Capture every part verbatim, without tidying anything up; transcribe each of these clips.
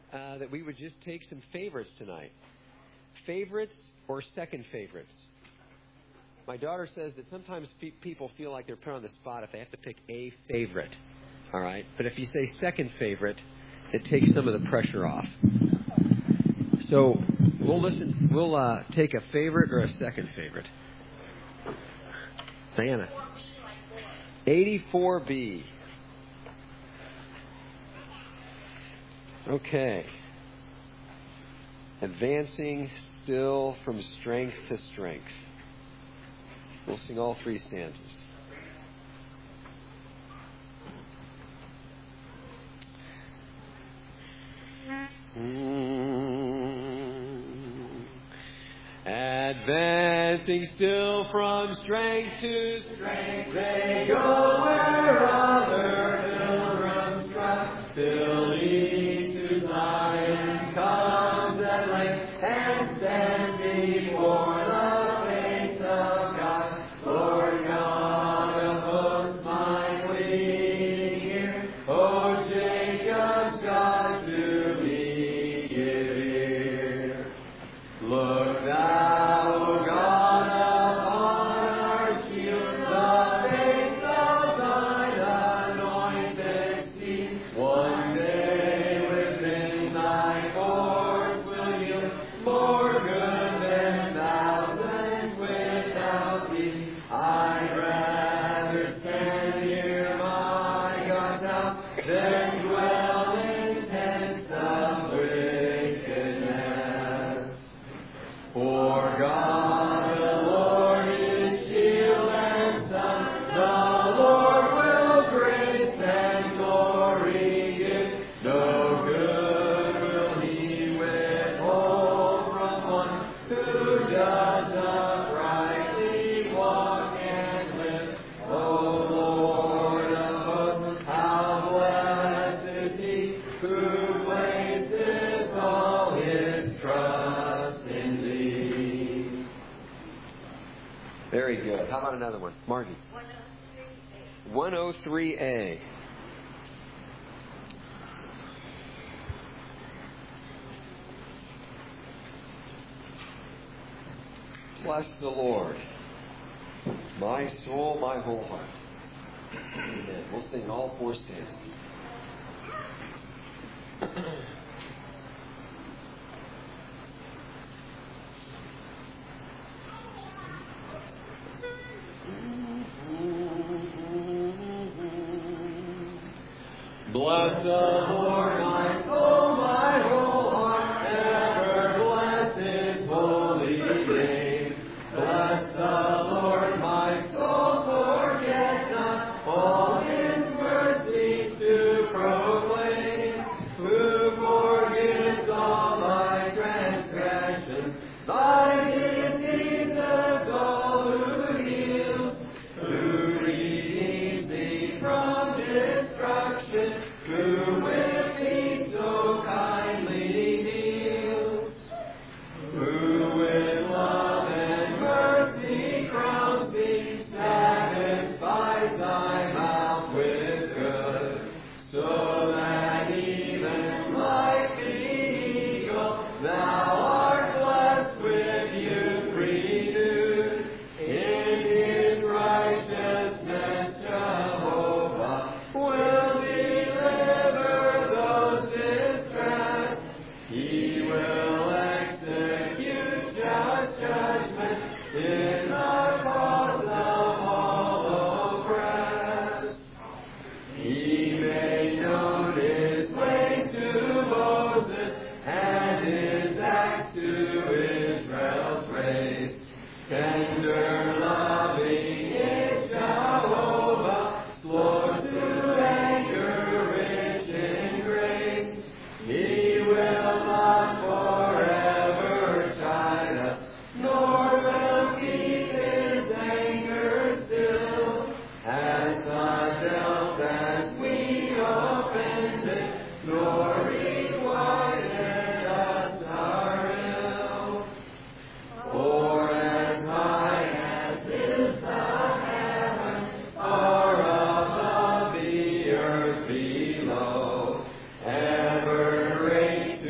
uh, that we would just take some favorites tonight. Favorites or second favorites. My daughter says that sometimes pe- people feel like they're put on the spot if they have to pick a favorite. All right? But if you say second favorite, it takes some of the pressure off. So we'll listen. We'll uh, take a favorite or a second favorite. Diana. eighty-four B. Okay. Advancing still from strength to strength. We'll sing all three stanzas. Mm. Advancing still from strength to strength, they go where other pilgrims trust, till each to Zion comes at length and stands before the face of God. Lord God of hosts, my pleading hear, O Jacob's God, to me give ear. Look thou, O God, upon our shield, the face of thine anointed seed. One day within thy courts will yield more good than thousands without thee. I'd rather stand near my God's house than dwell in tents of wickedness. For God the Lord is shield and sun, the Lord will grace and glory give. No good will he withhold from one who does uprightly walk and live. O Lord of hosts, how blessed is he who places all his trust in thee. Very good. How about another one? Margie. one oh three A. Bless the Lord, my soul, my whole heart. Amen. We'll sing all four stanzas. Bless the Lord, my soul, my whole heart, ever bless his holy name. Bless the Lord, my soul, forget not all his mercies to proclaim, who forgives all thy transgressions, thy iniquities of all who heals, who redeems thee from destruction, who with thee so kindly deals, who with love and mercy crowns thee, satisfies thy mouth with good, so that even like the eagle thou art blessed with youth renewed. In his righteousness Jehovah will deliver those distressed. He will execute just judgment in the cause of all oppressed. He made known his way to Moses and his acts to Israel's race. Tender, loving is Jehovah, slow to anger, rich in grace. He will not forever chide us, nor will keep his anger still. As God dealt as we offended, nor requited us our ill. For as high as is the heaven are above the earth below, ever great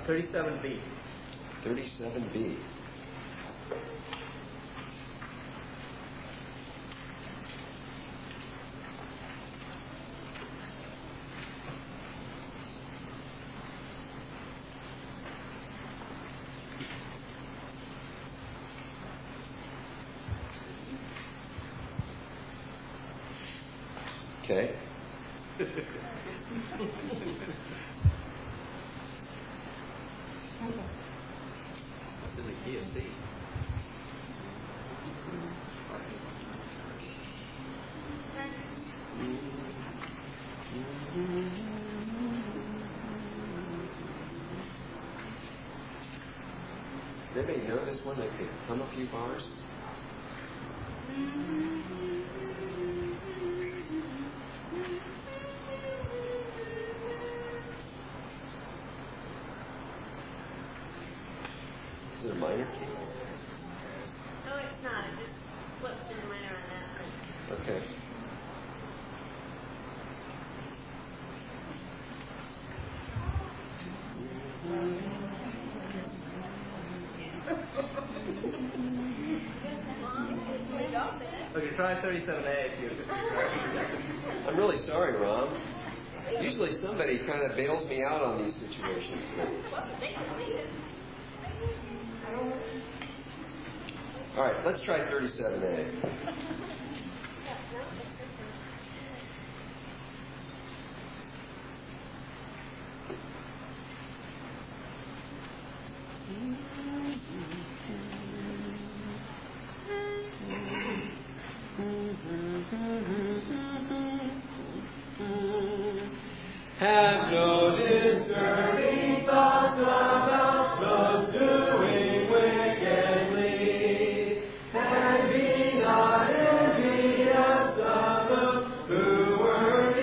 thirty-seven B. thirty-seven B. Okay. It's in the key of C. Does anybody know this one that could hum a few bars? Is it a minor key? No, it's not. It just flips in the minor on that one. Okay. Okay, try thirty-seven A if you. I'm really sorry, Rom. Usually somebody kind of bails me out on these situations. All right, let's try thirty-seven A. Have no disturbing thoughts about those doing wickedly, and be not envious of those who work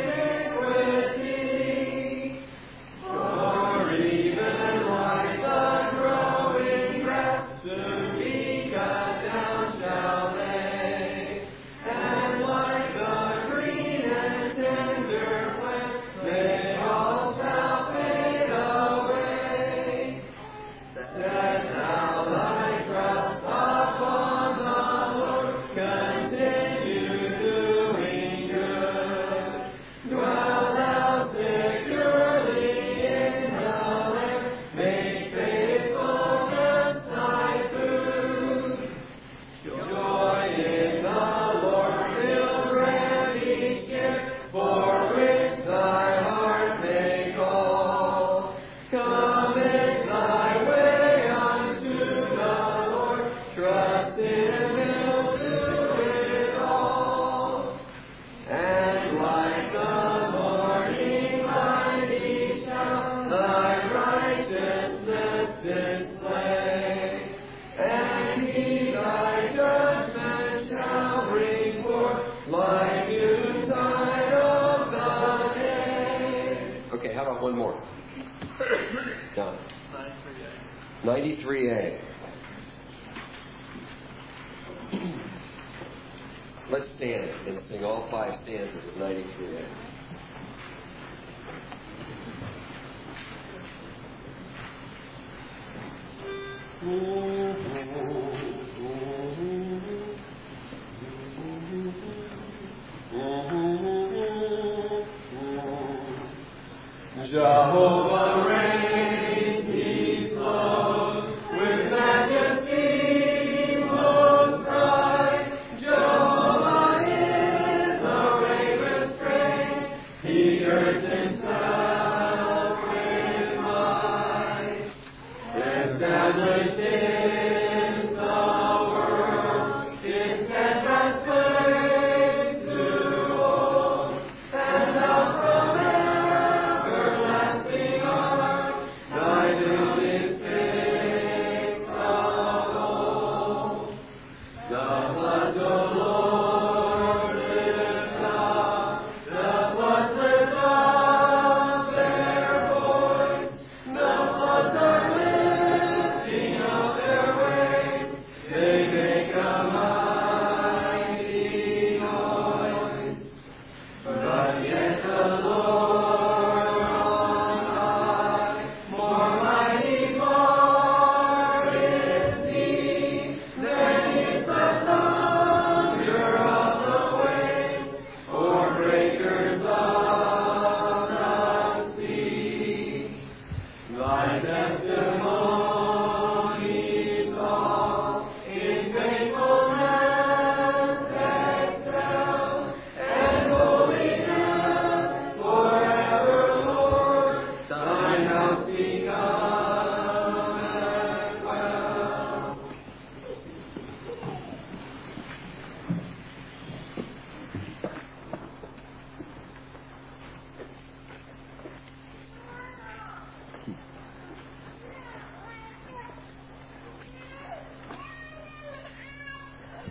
iniquity. For even like the growing grass, soon be cut down shall they, and like the green and tender plant, they all shall fade away. Set thou thy trust upon the Lord, continue doing good. Dwell thou securely in the land, make faithfulness thy food. Joy in the Lord will grant each gift, for which thy heart may call. Commit thy way unto the Lord, trust in Him to it all. And like the morning light He shall thy righteousness display, and He thy judgment shall bring forth like noontide of the day. Okay, how about one more? Done. ninety-three A. Let's stand and sing all five stanzas of ninety-three A. Jehovah reigns, He flows with majesty most high. Jehovah is a fragrant strain. He girds Himself with might. Established in the world, His steadfast ways to hold, and thou from everlasting arms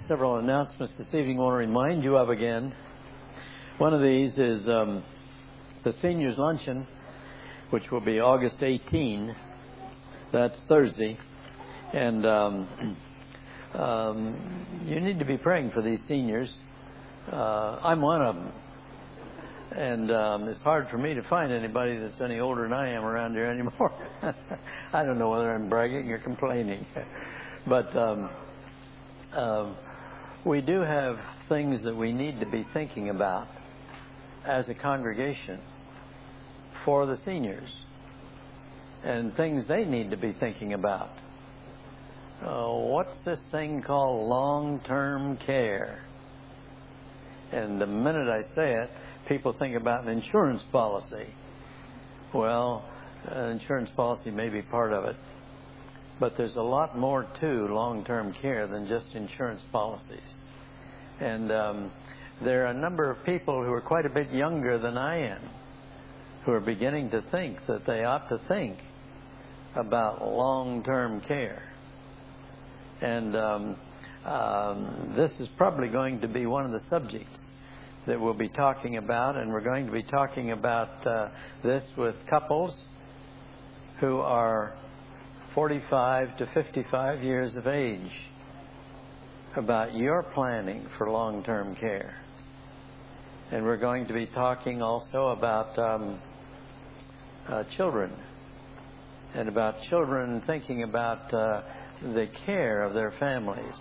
several announcements this evening I want to remind you of again. One of these is um, the Seniors Luncheon, which will be August eighteenth. That's Thursday. And um, um, you need to be praying for these seniors. Uh, I'm one of them. And um, it's hard for me to find anybody that's any older than I am around here anymore. I don't know whether I'm bragging or complaining. But um, um, we do have things that we need to be thinking about as a congregation for the seniors, and things they need to be thinking about. Uh, what's this thing called long-term care? And the minute I say it, people think about an insurance policy. Well, an insurance policy may be part of it, but there's a lot more to long-term care than just insurance policies. And um, there are a number of people who are quite a bit younger than I am who are beginning to think that they ought to think about long-term care. And um, um, this is probably going to be one of the subjects that we'll be talking about, and we're going to be talking about uh, this with couples who are forty-five to fifty-five years of age, about your planning for long-term care. And we're going to be talking also about um, uh, children, and about children thinking about uh, the care of their families.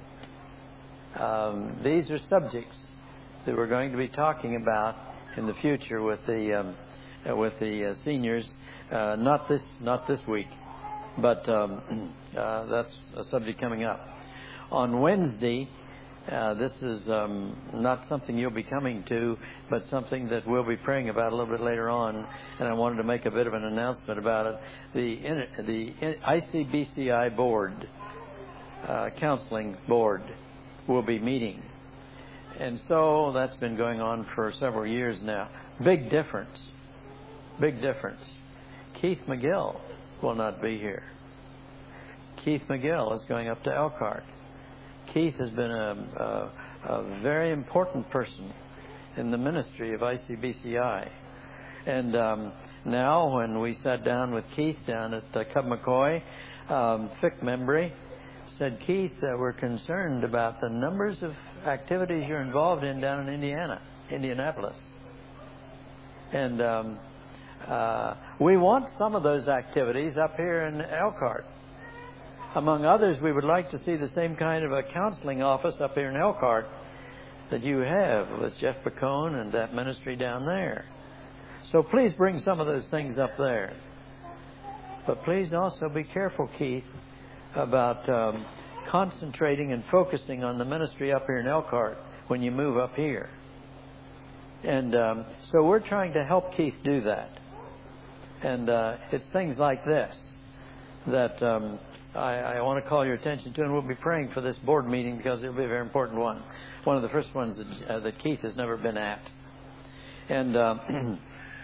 Um, these are subjects that we're going to be talking about in the future with the um, uh, with the uh, seniors. Uh, not this not this week, but um, uh, that's a subject coming up on Wednesday. Uh, this is um, not something you'll be coming to, but something that we'll be praying about a little bit later on. And I wanted to make a bit of an announcement about it. The the I C B C I board, uh, counseling board, will be meeting. And so that's been going on for several years now. Big difference. Big difference. Keith McGill will not be here. Keith McGill is going up to Elkhart. Keith has been a, a, a very important person in the ministry of I C B C I. And um, now when we sat down with Keith down at uh, Cub McCoy, um, Fick Membry said, Keith, uh, we're concerned about the numbers of activities you're involved in down in Indiana, Indianapolis. And um, uh, we want some of those activities up here in Elkhart. Among others, we would like to see the same kind of a counseling office up here in Elkhart that you have with Jeff Bacone and that ministry down there. So please bring some of those things up there. But please also be careful, Keith, about um, concentrating and focusing on the ministry up here in Elkhart when you move up here. And um, so we're trying to help Keith do that. And uh, it's things like this that um, I, I want to call your attention to, and we'll be praying for this board meeting because it'll be a very important one. One of the first ones that, uh, that Keith has never been at. And um,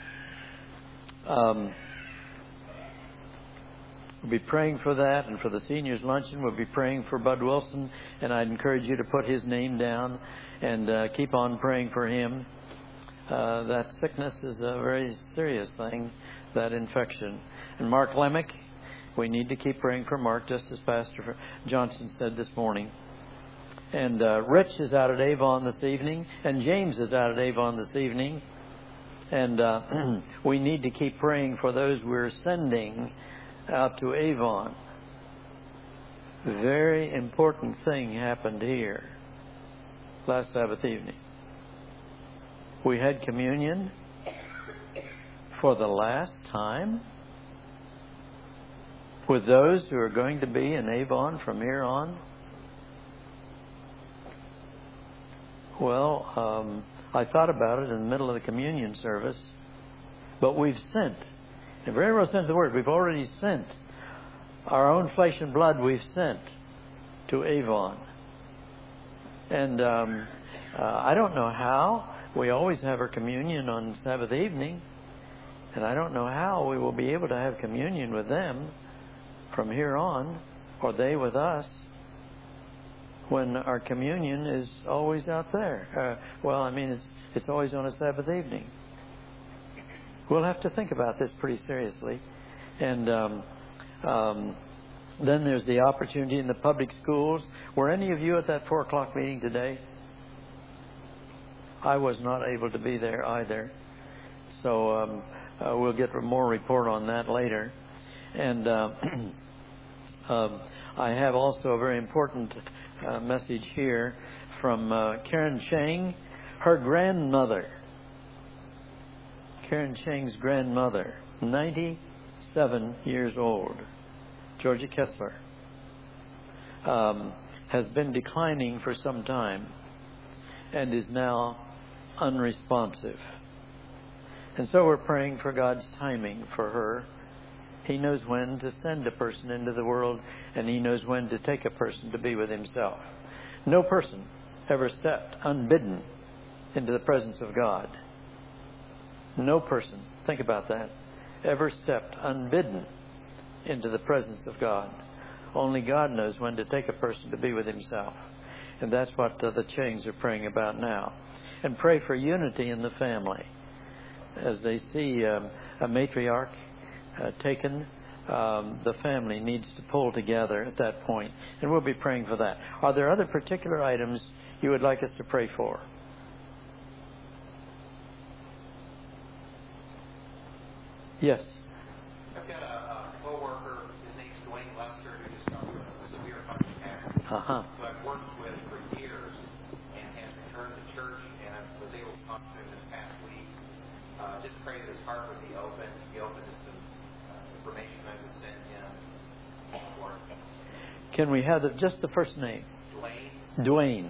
um, we'll be praying for that, and for the seniors luncheon, we'll be praying for Bud Wilson, and I'd encourage you to put his name down and uh, keep on praying for him. Uh, that sickness is a very serious thing, that infection. And Mark Lemick, we need to keep praying for Mark, just as Pastor Johnson said this morning. And uh, Rich is out at Avon this evening, and James is out at Avon this evening. And uh, we need to keep praying for those we're sending out to Avon. Very important thing happened here last Sabbath evening. We had communion for the last time with those who are going to be in Avon from here on. Well, um, I thought about it in the middle of the communion service, but we've sent, in a very real sense of the word, we've already sent our own flesh and blood. We've sent to Avon, and um, uh, I don't know how. We always have our communion on Sabbath evening, and I don't know how we will be able to have communion with them from here on, or they with us. when our communion is always out there. Uh, well, I mean, it's it's always on a Sabbath evening. We'll have to think about this pretty seriously. And um, um, then there's the opportunity in the public schools. Were any of you at that four o'clock meeting today? I was not able to be there either. So um, uh, we'll get more report on that later. And uh, um, I have also a very important uh, message here from uh, Karen Chang, her grandmother. Karen Chang's grandmother, ninety-seven years old, Georgia Kessler, um, has been declining for some time and is now unresponsive. And so we're praying for God's timing for her. He knows when to send a person into the world, and He knows when to take a person to be with Himself. No person ever stepped unbidden into the presence of God. No person, think about that, ever stepped unbidden into the presence of God. Only God knows when to take a person to be with Himself. And that's what uh, the Changs are praying about now. And pray for unity in the family. As they see um, a matriarch uh, taken, um, the family needs to pull together at that point. And we'll be praying for that. Are there other particular items you would like us to pray for? Yes. I've got a, a co-worker, his name's Dwayne Lester, who just suffered a severe heart attack. Uh-huh. Who I've worked with for years and has returned to church, and I was able to talk to him this past week. Uh, just pray that his heart would be open, be open to some uh, information I would send him. For him. Can we have the, just the first name? Dwayne. Dwayne.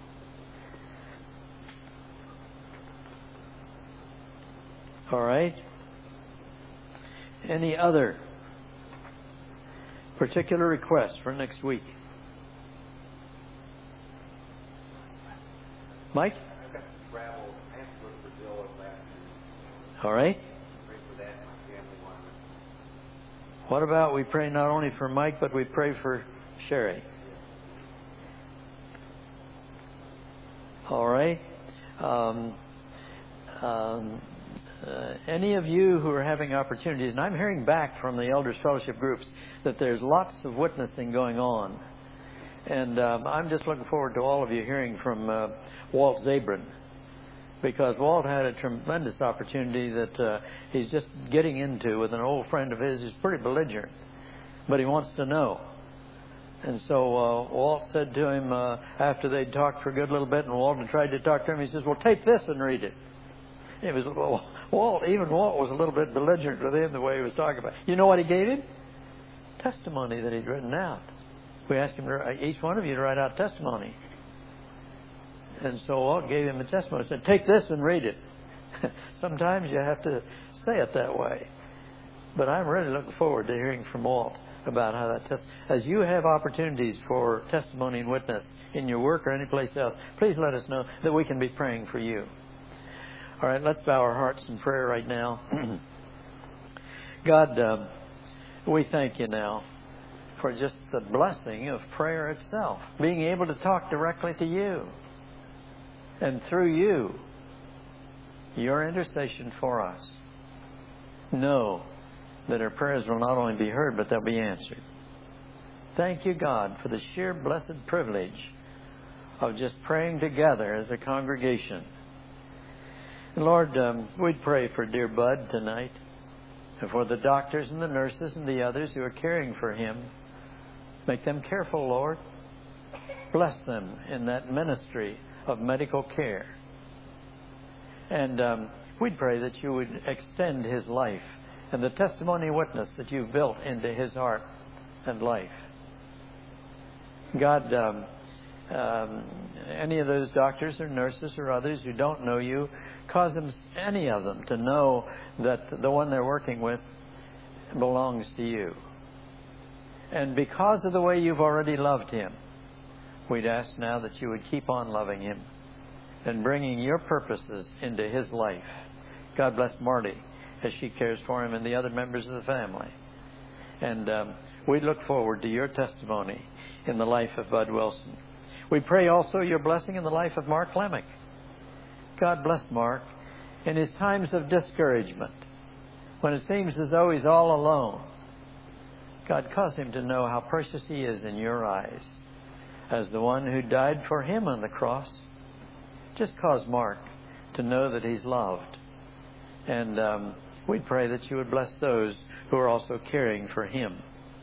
All right. Any other particular requests for next week? Mike? I've got to travel. I have to go to Brazil in last year. All right. Pray for that. My family wanted. What about we pray not only for Mike, but we pray for Sherry? All right. Um, um, Uh, any of you who are having opportunities, and I'm hearing back from the Elders Fellowship groups that there's lots of witnessing going on. And um, I'm just looking forward to all of you hearing from uh, Walt Zabrin, because Walt had a tremendous opportunity that uh, he's just getting into with an old friend of his who's pretty belligerent, but he wants to know. And so uh, Walt said to him uh, after they'd talked for a good little bit, and Walt had tried to talk to him, he says, well, take this and read it. It was well, Walt. Even Walt was a little bit belligerent with him the way he was talking about it. You know what he gave him? Testimony that he'd written out. We asked him, to, each one of you, to write out testimony. And so Walt gave him a testimony. He said, take this and read it. Sometimes you have to say it that way. But I'm really looking forward to hearing from Walt about how that test. As you have opportunities for testimony and witness in your work or any place else, please let us know that we can be praying for you. All right, let's bow our hearts in prayer right now. God, um, we thank you now for just the blessing of prayer itself, being able to talk directly to you, and through you, your intercession for us. Know that our prayers will not only be heard, but they'll be answered. Thank you, God, for the sheer blessed privilege of just praying together as a congregation. Lord, um, we'd pray for dear Bud tonight, and for the doctors and the nurses and the others who are caring for him. Make them careful, Lord. Bless them in that ministry of medical care. And um, we'd pray that you would extend his life and the testimony witness that you've built into his heart and life. God, um, um, any of those doctors or nurses or others who don't know you, cause them, any of them, to know that the one they're working with belongs to you. And because of the way you've already loved him, we'd ask now that you would keep on loving him and bringing your purposes into his life. God bless Marty as she cares for him and the other members of the family. And um, we look forward to your testimony in the life of Bud Wilson. We pray also your blessing in the life of Mark Lemick. God bless Mark in his times of discouragement, when it seems as though he's all alone. God, cause him to know how precious he is in your eyes as the one who died for him on the cross. Just cause Mark to know that he's loved. And um, we pray that you would bless those who are also caring for him.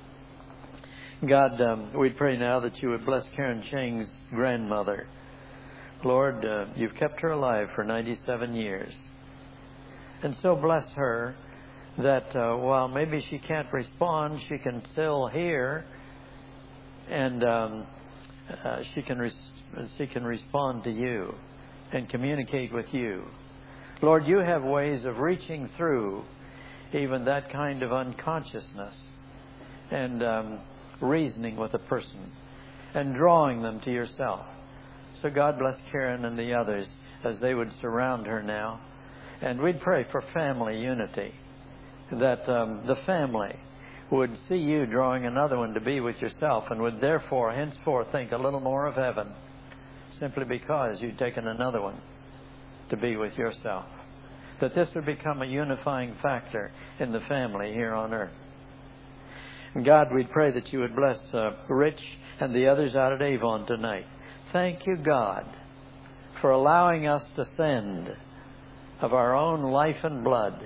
God, um, we pray now that you would bless Karen Chang's grandmother. Lord, uh, you've kept her alive for ninety-seven years. And so bless her that uh, while maybe she can't respond, she can still hear, and um, uh, she can res- she can respond to you and communicate with you. Lord, you have ways of reaching through even that kind of unconsciousness and um, reasoning with a person and drawing them to yourself. So God bless Karen and the others as they would surround her now. And we'd pray for family unity, that um, the family would see you drawing another one to be with yourself and would therefore henceforth think a little more of heaven simply because you'd taken another one to be with yourself. That this would become a unifying factor in the family here on earth. And God, we pray that you would bless uh, Rich and the others out at Avon tonight. Thank you, God, for allowing us to send of our own life and blood.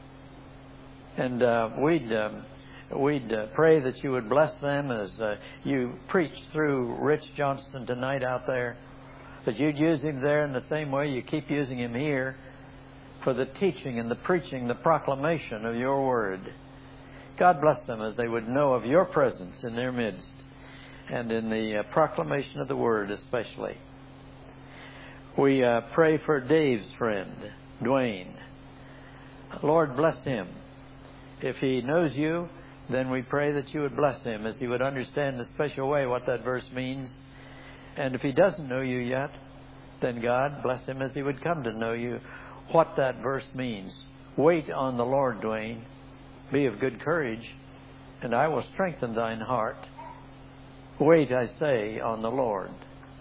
And uh, we'd, uh, we'd uh, pray that you would bless them as uh, you preach through Rich Johnston tonight out there, that you'd use him there in the same way you keep using him here for the teaching and the preaching, the proclamation of your word. God bless them as they would know of your presence in their midst and in the uh, proclamation of the word especially. We uh, pray for Dave's friend, Dwayne. Lord, bless him. If he knows you, then we pray that you would bless him as he would understand in a special way what that verse means. And if he doesn't know you yet, then God, bless him as he would come to know you, what that verse means. Wait on the Lord, Dwayne. Be of good courage, and I will strengthen thine heart. Wait, I say, on the Lord.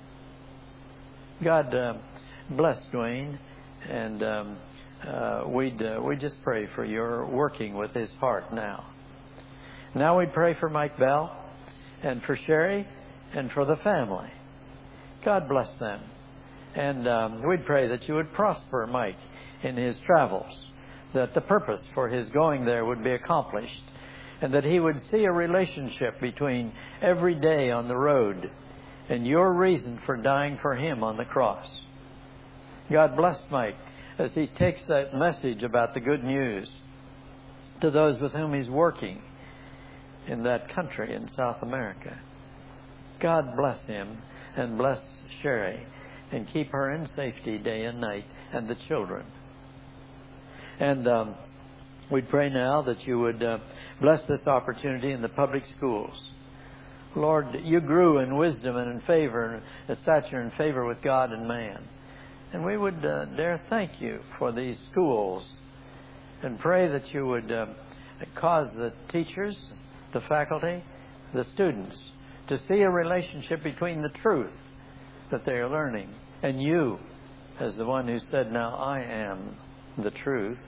God, uh, bless Dwayne, and um, uh, we'd, uh, we just pray for your working with his heart now. Now we pray for Mike Bell, and for Sherry, and for the family. God bless them. And um, we'd pray that you would prosper Mike in his travels, that the purpose for his going there would be accomplished, and that he would see a relationship between every day on the road and your reason for dying for him on the cross. God bless Mike as he takes that message about the good news to those with whom he's working in that country in South America. God bless him and bless Sherry and keep her in safety day and night, and the children. And um, we pray now that you would uh, bless this opportunity in the public schools. Lord, you grew in wisdom and in favor, and stature and favor with God and man. And we would uh, dare thank you for these schools and pray that you would uh, cause the teachers, the faculty, the students to see a relationship between the truth that they are learning and you as the one who said, now I am the truth.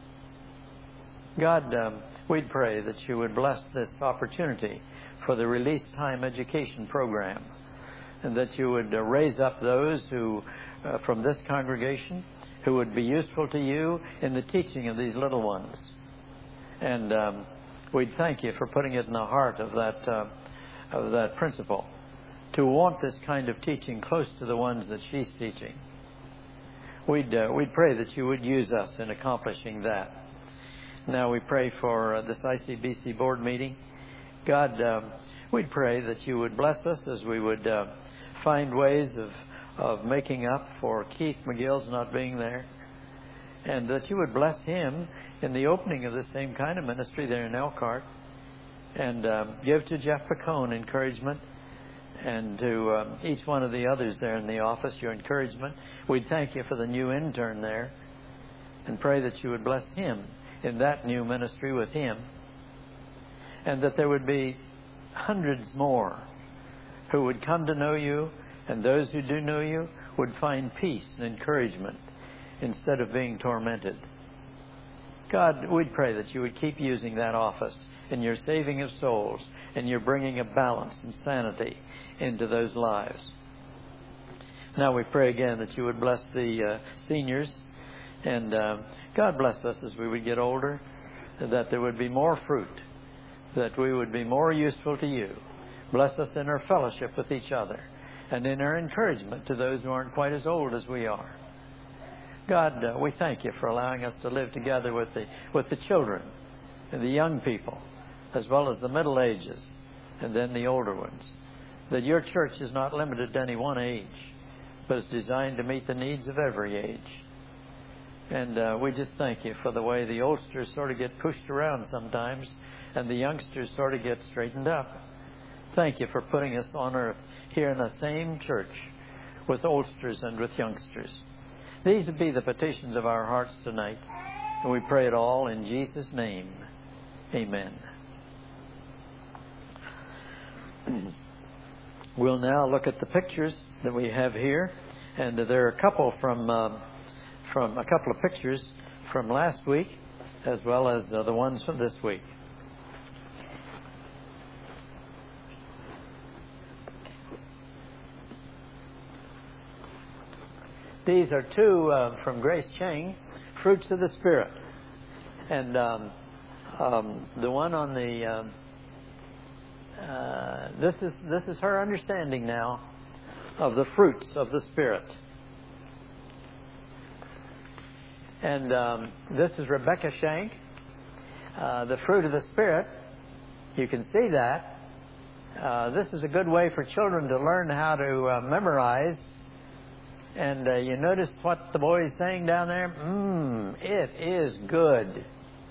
God, um, we'd pray that you would bless this opportunity for the Release Time Education Program, and that you would uh, raise up those who, uh, from this congregation, who would be useful to you in the teaching of these little ones. And um, we'd thank you for putting it in the heart of that uh, of that principal to want this kind of teaching close to the ones that she's teaching. We'd uh, we'd pray that you would use us in accomplishing that. Now we pray for uh, this I C B C board meeting. God, um, we'd pray that you would bless us as we would uh, find ways of of making up for Keith McGill's not being there, and that you would bless him in the opening of the same kind of ministry there in Elkhart, and um, give to Jeff Pacone encouragement, and to um, each one of the others there in the office your encouragement. We'd thank you for the new intern there, and pray that you would bless him in that new ministry with him, and that there would be hundreds more who would come to know you and those who do know you would find peace and encouragement instead of being tormented. God, we pray that you would keep using that office in your saving of souls, and your bringing of balance and sanity into those lives. Now we pray again that you would bless the uh, seniors, and uh, God bless us as we would get older, that there would be more fruit, that we would be more useful to you. Bless us in our fellowship with each other and in our encouragement to those who aren't quite as old as we are. God, uh, we thank you for allowing us to live together with the with the children and the young people, as well as the middle ages and then the older ones. That your church is not limited to any one age, but is designed to meet the needs of every age. And uh, we just thank you for the way the oldsters sort of get pushed around sometimes and the youngsters sort of get straightened up. Thank you for putting us on earth here in the same church with oldsters and with youngsters. These would be the petitions of our hearts tonight. And we pray it all in Jesus' name. Amen. We'll now look at the pictures that we have here. And there are a couple from, uh, from a couple of pictures from last week, as well as uh, the ones from this week. These are two uh, from Grace Chang, Fruits of the Spirit. And um, um, the one on the... Um, uh, this is this is her understanding now of the fruits of the Spirit. And um, this is Rebecca Shank. Uh, the fruit of the Spirit, you can see that. Uh, this is a good way for children to learn how to uh, memorize. And uh, you notice what the boy is saying down there? Mmm, it is good.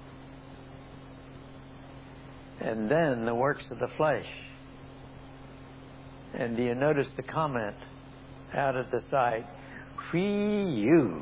And then the works of the flesh. And do you notice the comment out at the side? Free you.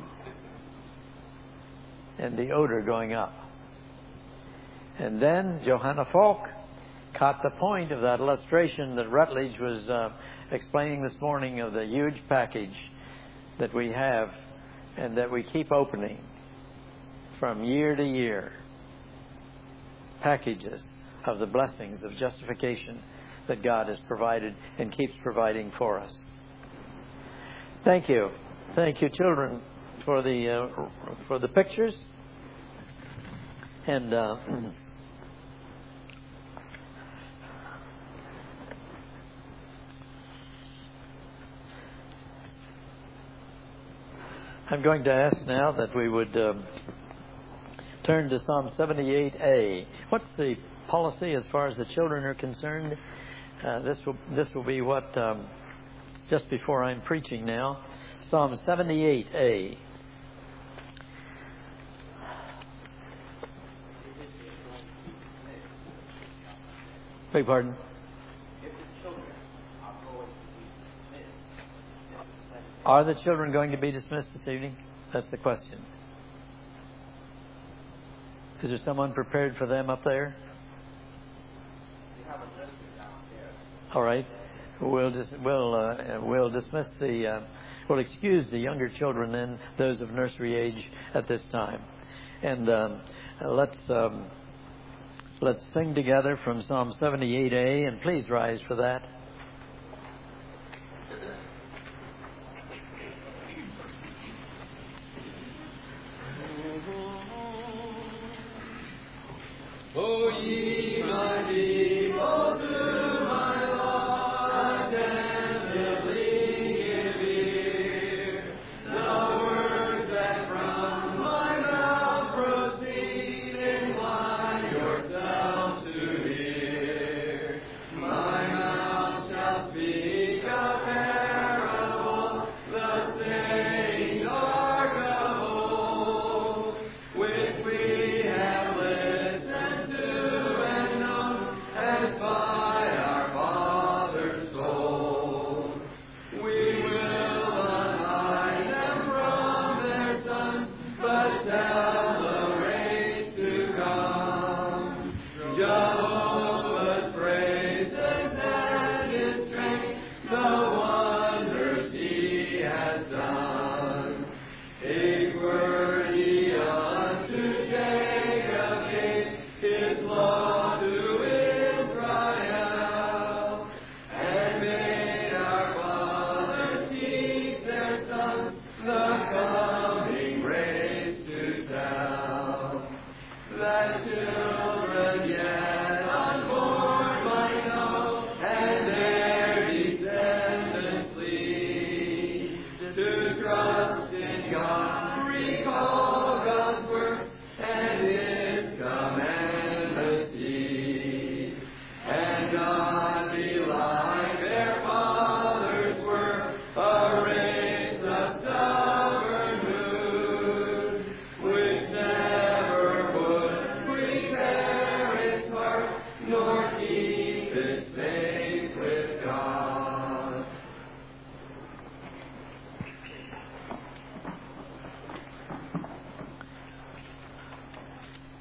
And the odor going up. And then Johanna Falk caught the point of that illustration that Rutledge was uh, explaining this morning of the huge package that we have and that we keep opening from year to year. Packages of the blessings of justification that God has provided and keeps providing for us. Thank you. Thank you, children, for the uh, for the pictures. And uh, I'm going to ask now that we would um, turn to Psalm seventy-eight A. What's the policy as far as the children are concerned? Uh, this will this will be what um, just before I'm preaching now. Psalm seventy-eight A. Beg pardon? Are the children going to be dismissed this evening? That's the question. Is there someone prepared for them up there? All right. We'll just we'll uh, we'll dismiss the uh, we'll excuse the younger children then, those of nursery age at this time, and um, let's um, let's sing together from Psalm seventy-eight A, and please rise for that. O ye my people, to my law attentively give ear. The words that from my mouth proceed, incline yourselves to hear. My mouth shall speak a parable, the sayings are of old, which we have listened to and known as by our fathers told. We will unhide them from their sons, but tell the race to come. Jehovah's praises and His strength, the wonders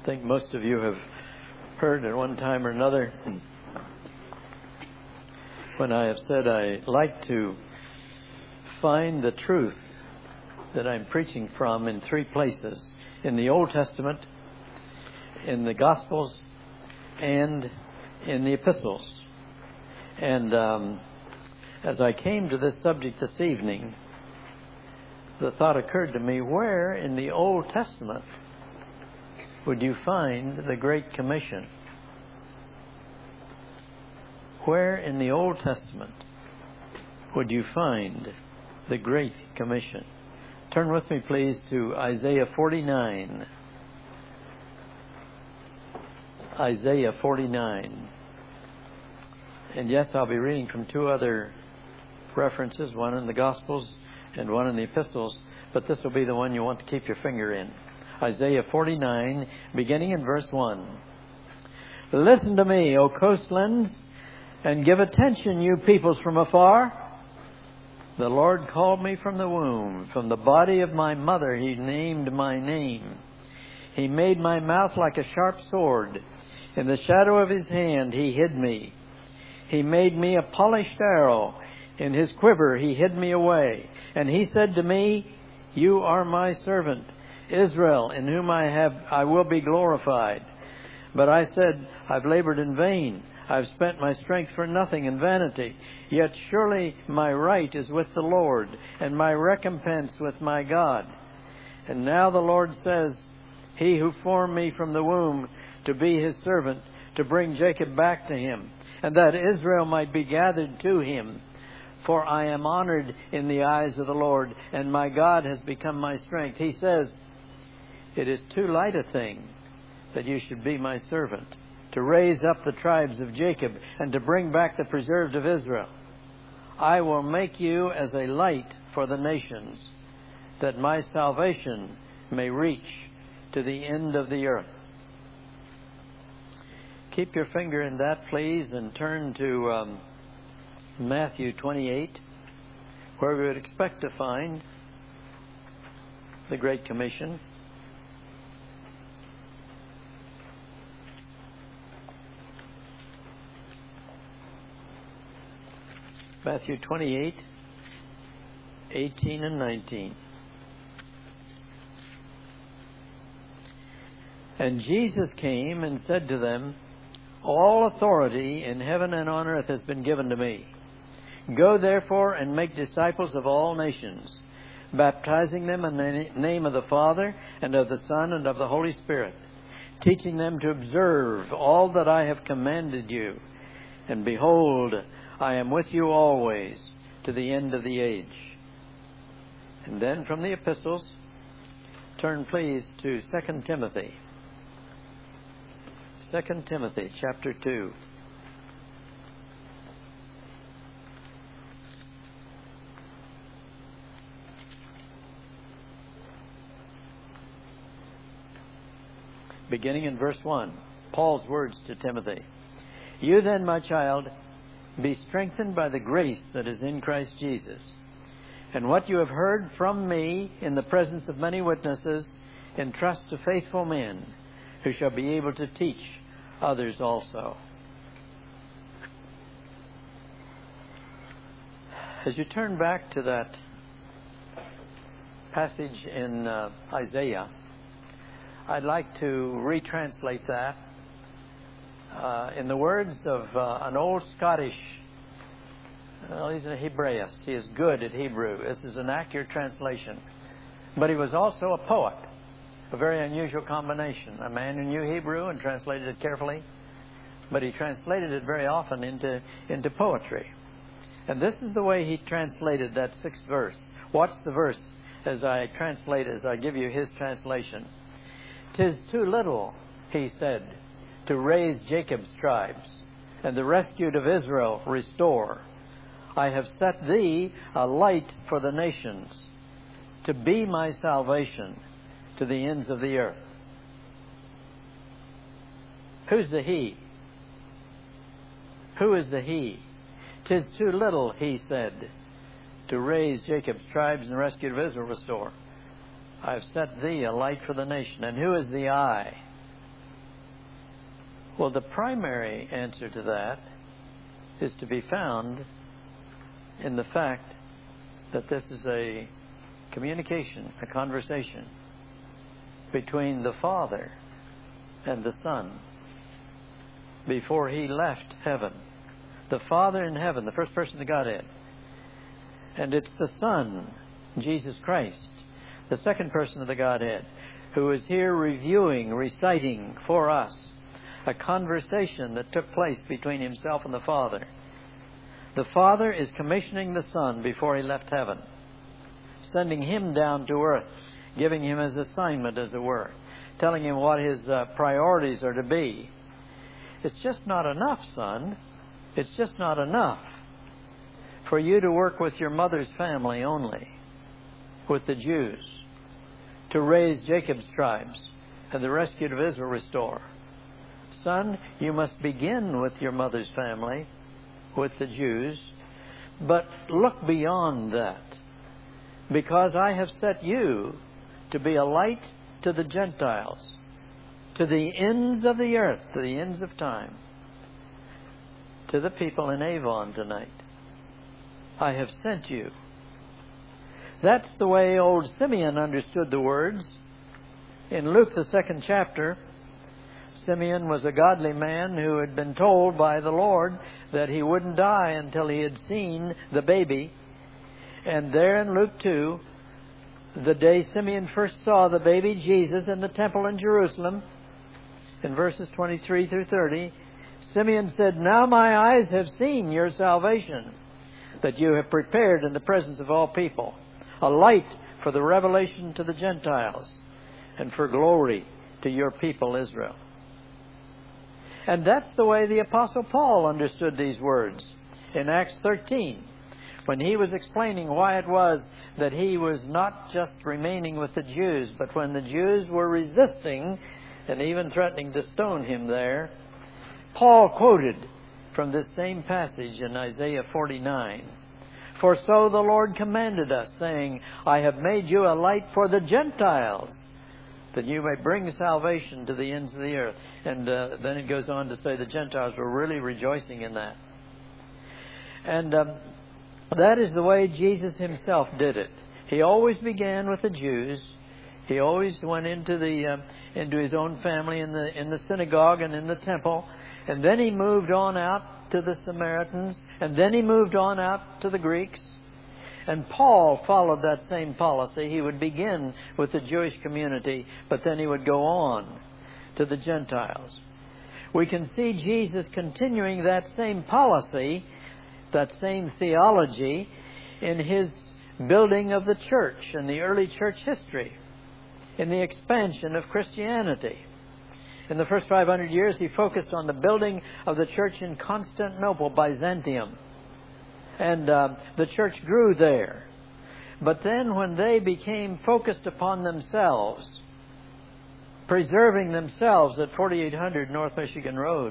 think most of you have heard at one time or another when I have said I like to find the truth that I'm preaching from in three places: in the Old Testament, in the Gospels, and in the Epistles. And um, as I came to this subject this evening, the thought occurred to me, where in the Old Testament would you find the Great Commission? Where in the Old Testament would you find the Great Commission? Turn with me, please, to Isaiah forty-nine. Isaiah forty-nine. And yes, I'll be reading from two other references, one in the Gospels and one in the Epistles, but this will be the one you want to keep your finger in. Isaiah forty-nine, beginning in verse one. Listen to me, O coastlands, and give attention, you peoples from afar. The Lord called me from the womb. From the body of my mother He named my name. He made my mouth like a sharp sword. In the shadow of His hand He hid me. He made me a polished arrow. In His quiver He hid me away. And He said to me, You are my servant, Israel, in whom I have I will be glorified. But I said, I've labored in vain. I've spent my strength for nothing in vanity. Yet surely my right is with the Lord, and my recompense with my God. And now the Lord says, He who formed me from the womb to be His servant, to bring Jacob back to Him, and that Israel might be gathered to Him. For I am honored in the eyes of the Lord, and my God has become my strength. He says, It is too light a thing that you should be my servant, to raise up the tribes of Jacob and to bring back the preserved of Israel. I will make you as a light for the nations, that my salvation may reach to the end of the earth. Keep your finger in that, please, and turn to um, Matthew twenty-eight, where we would expect to find the Great Commission. Matthew twenty-eight, eighteen and nineteen. And Jesus came and said to them, All authority in heaven and on earth has been given to me. Go therefore and make disciples of all nations, baptizing them in the name of the Father and of the Son and of the Holy Spirit, teaching them to observe all that I have commanded you. And behold, I am with you always to the end of the age. And then from the epistles, turn please to Second Timothy. Second Timothy chapter two. Beginning in verse one, Paul's words to Timothy. You then, my child, be strengthened by the grace that is in Christ Jesus. And what you have heard from me in the presence of many witnesses, entrust to faithful men who shall be able to teach others also. As you turn back to that passage in uh, Isaiah, I'd like to retranslate that Uh, in the words of uh, an old Scottish, well, he's a Hebraist. He is good at Hebrew. This is an accurate translation. But he was also a poet, a very unusual combination. A man who knew Hebrew and translated it carefully, but he translated it very often into, into poetry. And this is the way he translated that sixth verse. Watch the verse as I translate, as I give you his translation. "'Tis too little,' he said, to raise Jacob's tribes, and the rescued of Israel restore. I have set thee a light for the nations, to be my salvation to the ends of the earth." Who's the he? Who is the he? "'Tis too little," he said, "to raise Jacob's tribes and the rescued of Israel restore. I have set thee a light for the nation." And who is the I? Well, the primary answer to that is to be found in the fact that this is a communication, a conversation between the Father and the Son before He left heaven. The Father in heaven, the first person of the Godhead. And it's the Son, Jesus Christ, the second person of the Godhead, who is here reviewing, reciting for us a conversation that took place between Himself and the Father. The Father is commissioning the Son before He left heaven, sending Him down to earth, giving Him His assignment, as it were, telling Him what His uh, priorities are to be. It's just not enough, son. It's just not enough for you to work with your mother's family only, with the Jews, to raise Jacob's tribes and the rescued of Israel restore. Son, you must begin with your mother's family, with the Jews, but look beyond that, because I have set you to be a light to the Gentiles, to the ends of the earth, to the ends of time, to the people in Avon tonight. I have sent you. That's the way old Simeon understood the words. In Luke, the second chapter, Simeon was a godly man who had been told by the Lord that he wouldn't die until he had seen the baby. And there in Luke two, the day Simeon first saw the baby Jesus in the temple in Jerusalem, in verses twenty-three through thirty, Simeon said, "Now my eyes have seen your salvation, that you have prepared in the presence of all people, a light for the revelation to the Gentiles, and for glory to your people Israel." And that's the way the Apostle Paul understood these words in Acts thirteen, when he was explaining why it was that he was not just remaining with the Jews, but when the Jews were resisting and even threatening to stone him there, Paul quoted from this same passage in Isaiah forty-nine. "For so the Lord commanded us, saying, I have made you a light for the Gentiles, that you may bring salvation to the ends of the earth." And uh, then it goes on to say the Gentiles were really rejoicing in that. And um, that is the way Jesus Himself did it. He always began with the Jews. He always went into the uh, into His own family in the in the synagogue and in the temple, and then He moved on out to the Samaritans, and then He moved on out to the Greeks. And Paul followed that same policy. He would begin with the Jewish community, but then he would go on to the Gentiles. We can see Jesus continuing that same policy, that same theology, in His building of the church in the early church history, in the expansion of Christianity. In the first five hundred years, He focused on the building of the church in Constantinople, Byzantium. And uh, the church grew there. But then when they became focused upon themselves, preserving themselves at forty-eight hundred North Michigan Road,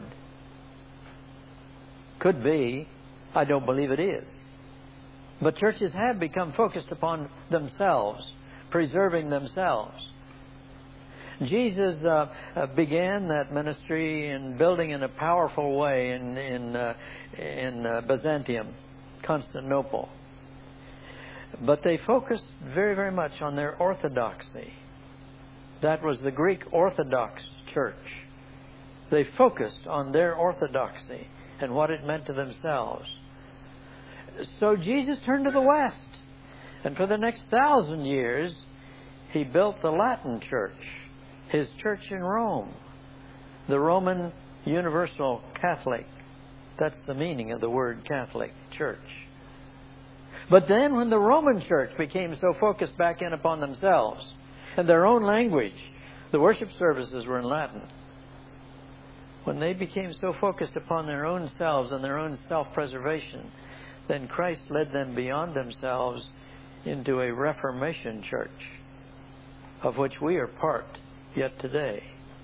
could be, I don't believe it is, but churches have become focused upon themselves, preserving themselves. Jesus uh, uh, began that ministry in building in a powerful way in in, uh, in uh, Byzantium, Constantinople. But they focused very, very much on their orthodoxy. That was the Greek Orthodox Church. They focused on their orthodoxy and what it meant to themselves. So Jesus turned to the West. And for the next thousand years, He built the Latin Church, His church in Rome, the Roman Universal Catholic. That's the meaning of the word Catholic, church. But then when the Roman Church became so focused back in upon themselves and their own language, the worship services were in Latin. When they became so focused upon their own selves and their own self-preservation, then Christ led them beyond themselves into a Reformation church, of which we are part yet today.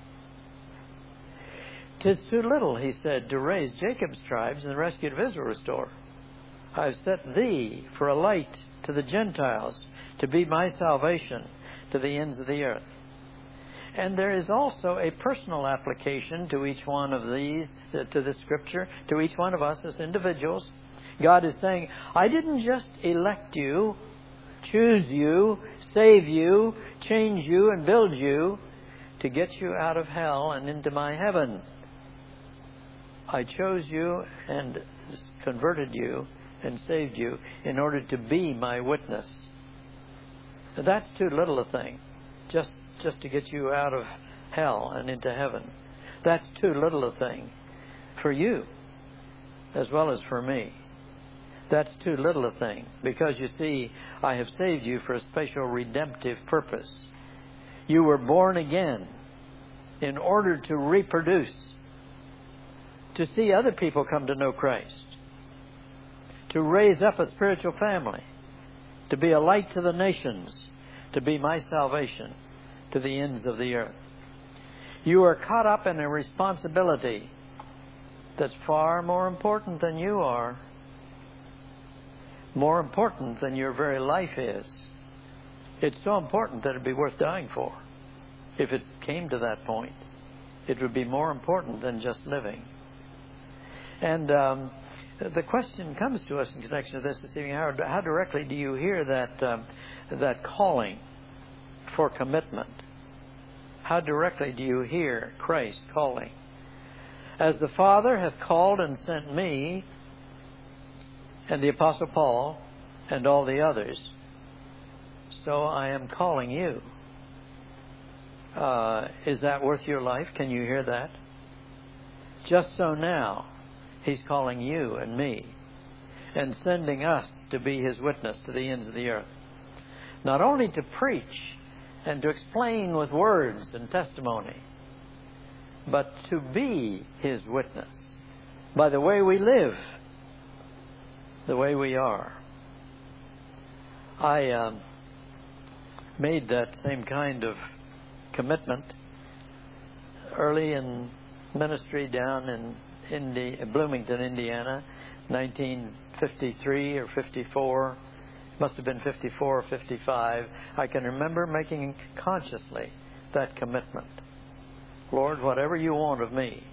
"'Tis too little," He said, "to raise Jacob's tribes and the rescued of Israel restore. I have set thee for a light to the Gentiles, to be my salvation to the ends of the earth." And there is also a personal application to each one of these, to this scripture, to each one of us as individuals. God is saying, I didn't just elect you, choose you, save you, change you, and build you to get you out of hell and into my heaven. I chose you and converted you and saved you in order to be my witness. Now, that's too little a thing, just just to get you out of hell and into heaven. That's too little a thing for you as well as for me. That's too little a thing, because you see, I have saved you for a special redemptive purpose. You were born again in order to reproduce, to see other people come to know Christ, to raise up a spiritual family, to be a light to the nations, to be my salvation to the ends of the earth. You are caught up in a responsibility that's far more important than you are, more important than your very life is. It's so important that it'd be worth dying for. If it came to that point, it would be more important than just living. And um, the question comes to us in connection with this this evening: how, how directly do you hear that um, that calling for commitment? How directly do you hear Christ calling? As the Father hath called and sent me, and the Apostle Paul, and all the others, so I am calling you. Uh, is that worth your life? Can you hear that? Just so now, He's calling you and me, and sending us to be His witness to the ends of the earth. Not only to preach and to explain with words and testimony, but to be His witness by the way we live, the way we are. I um, made that same kind of commitment early in ministry down in Indi- Bloomington, Indiana, nineteen fifty-three or fifty-four. Must have been fifty-four or fifty-five. I can remember making consciously that commitment. Lord, whatever you want of me,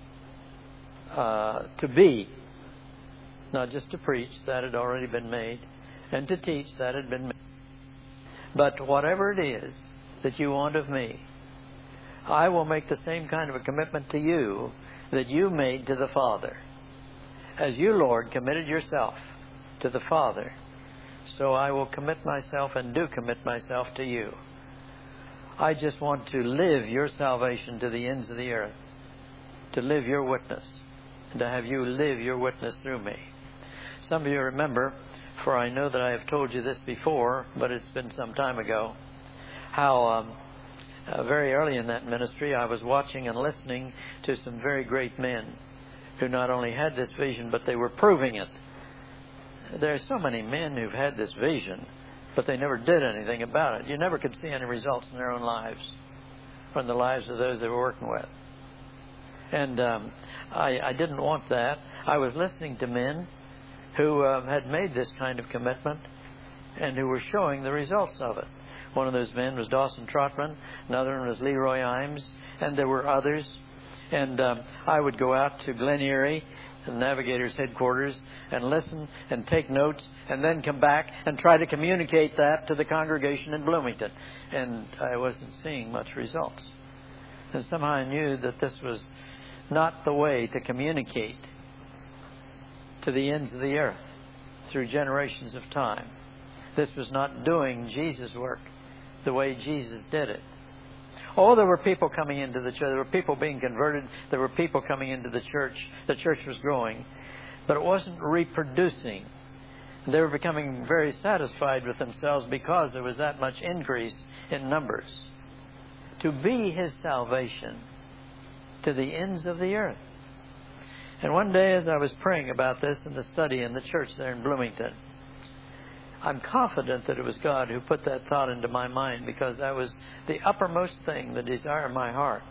uh, to be, not just to preach, that had already been made, and to teach, that had been made, but whatever it is that you want of me, I will make the same kind of a commitment to you that you made to the Father. As you, Lord, committed yourself to the Father, so I will commit myself and do commit myself to you. I just want to live your salvation to the ends of the earth, to live your witness, and to have you live your witness through me. Some of you remember, for I know that I have told you this before, but it's been some time ago, how um, uh, very early in that ministry I was watching and listening to some very great men who not only had this vision, but they were proving it. There are so many men who've had this vision, but they never did anything about it. You never could see any results in their own lives or in the lives of those they were working with. And um, I, I didn't want that. I was listening to men who uh, had made this kind of commitment and who were showing the results of it. One of those men was Dawson Trotman. Another one was Leroy Imes. And there were others. And um, I would go out to Glen Erie, the Navigator's headquarters, and listen and take notes, and then come back and try to communicate that to the congregation in Bloomington. And I wasn't seeing much results. And somehow I knew that this was not the way to communicate to the ends of the earth through generations of time. This was not doing Jesus' work the way Jesus did it. Oh, there were people coming into the church. There were people being converted. There were people coming into the church. The church was growing. But it wasn't reproducing. They were becoming very satisfied with themselves because there was that much increase in numbers. To be His salvation to the ends of the earth. And one day as I was praying about this in the study in the church there in Bloomington, I'm confident that it was God who put that thought into my mind, because that was the uppermost thing, the desire of my heart.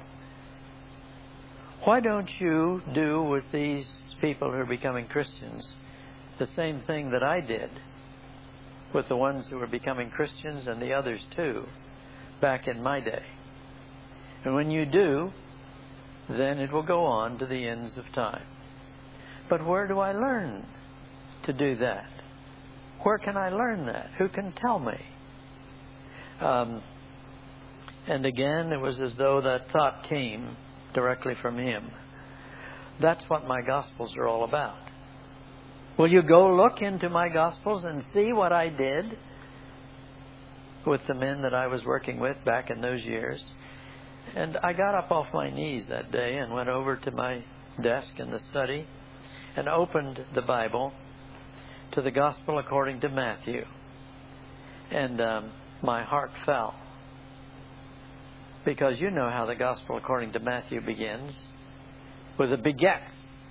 Why don't you do with these people who are becoming Christians the same thing that I did with the ones who were becoming Christians and the others too back in my day? And when you do, then it will go on to the ends of time. But where do I learn to do that? Where can I learn that? Who can tell me? Um, and again, it was as though that thought came directly from him. That's what my Gospels are all about. Will you go look into my Gospels and see what I did with the men that I was working with back in those years? And I got up off my knees that day and went over to my desk in the study and opened the Bible to the Gospel according to Matthew. And um, my heart fell. Because you know how the Gospel according to Matthew begins. With a beget.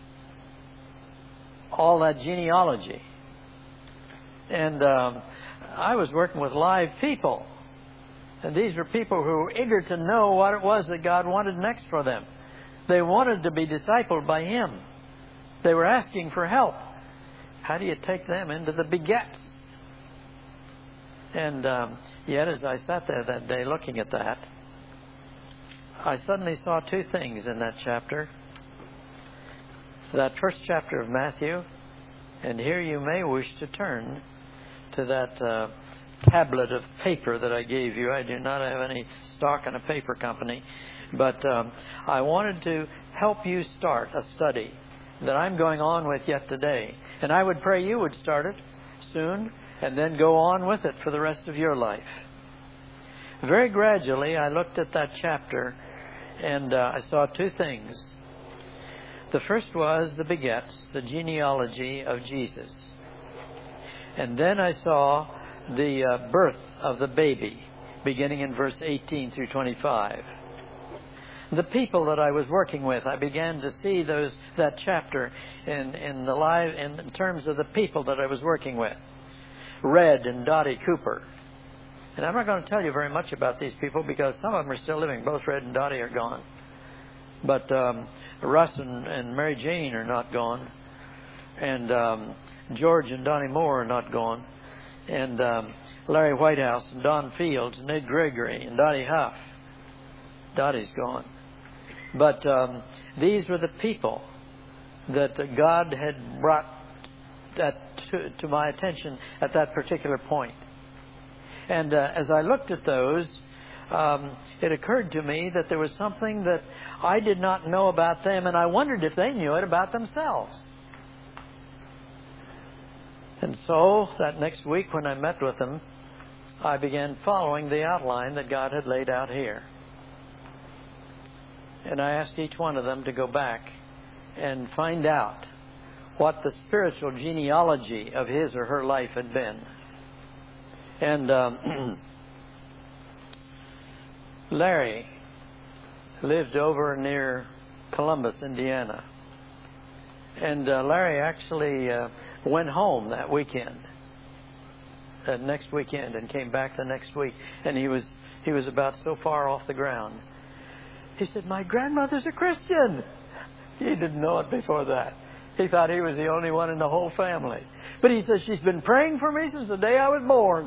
All that genealogy. And um, I was working with live people. And these were people who were eager to know what it was that God wanted next for them. They wanted to be discipled by Him. They were asking for help. How do you take them into the begets? And um, yet as I sat there that day looking at that, I suddenly saw two things in that chapter. That first chapter of Matthew, and here you may wish to turn to that uh, tablet of paper that I gave you. I do not have any stock in a paper company, but um, I wanted to help you start a study that I'm going on with yet today. And I would pray you would start it soon and then go on with it for the rest of your life. Very gradually, I looked at that chapter and uh, I saw two things. The first was the begets, the genealogy of Jesus. And then I saw the uh, birth of the baby, beginning in verse eighteen through twenty-five. The people that I was working with, I began to see those that chapter in in the live in terms of the people that I was working with. Red and Dottie Cooper. And I'm not going to tell you very much about these people because some of them are still living. Both Red and Dottie are gone. But um, Russ and, and Mary Jane are not gone. And um, George and Donnie Moore are not gone. And um, Larry Whitehouse and Don Fields and Ed Gregory and Dottie Huff. Dottie's gone. But um, these were the people that God had brought that to, to my attention at that particular point. And uh, as I looked at those, um, it occurred to me that there was something that I did not know about them, and I wondered if they knew it about themselves. And so, that next week when I met with them, I began following the outline that God had laid out here. And I asked each one of them to go back and find out what the spiritual genealogy of his or her life had been. And um, Larry lived over near Columbus, Indiana. And uh, Larry actually uh, went home that weekend, uh, next weekend, and came back the next week. And he was he was about so far off the ground. He said, "My grandmother's a Christian." He didn't know it before that. He thought he was the only one in the whole family. But he said, "She's been praying for me since the day I was born."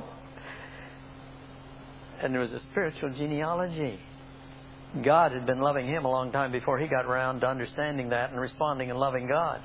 And there was a spiritual genealogy. God had been loving him a long time before he got around to understanding that and responding and loving God.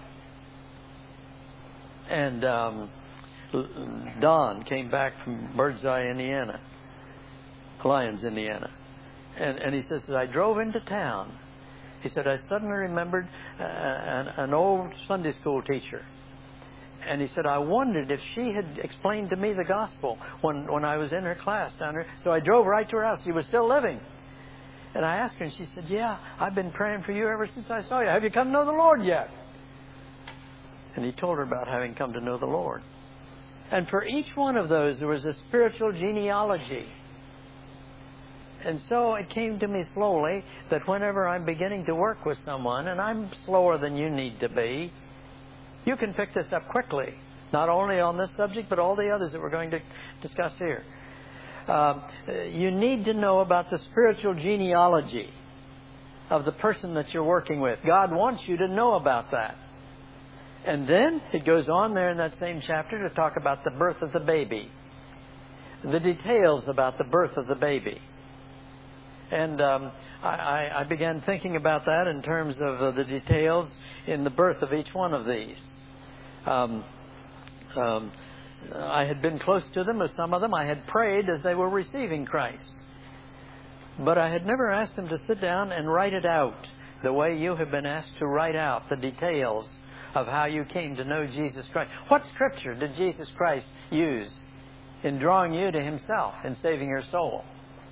And um, Don came back from Birdseye, Indiana, Lyons, Indiana. And, and he says, I drove into town. He said, I suddenly remembered uh, an, an old Sunday school teacher. And he said, I wondered if she had explained to me the gospel when, when I was in her class down there. So I drove right to her house. She was still living. And I asked her, and she said, yeah, I've been praying for you ever since I saw you. Have you come to know the Lord yet? And he told her about having come to know the Lord. And for each one of those, there was a spiritual genealogy. And so it came to me slowly that whenever I'm beginning to work with someone, and I'm slower than you need to be, you can pick this up quickly. Not only on this subject, but all the others that we're going to discuss here. Um, you need to know about the spiritual genealogy of the person that you're working with. God wants you to know about that. And then it goes on there in that same chapter to talk about the birth of the baby. The details about the birth of the baby. And um, I, I began thinking about that in terms of uh, the details in the birth of each one of these. Um, um, I had been close to them with some of them. I had prayed as they were receiving Christ. But I had never asked them to sit down and write it out the way you have been asked to write out the details of how you came to know Jesus Christ. What scripture did Jesus Christ use in drawing you to Himself and saving your soul?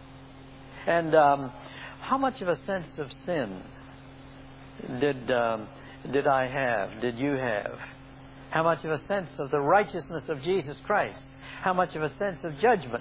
And um, how much of a sense of sin did um, did I have, did you have? How much of a sense of the righteousness of Jesus Christ? How much of a sense of judgment?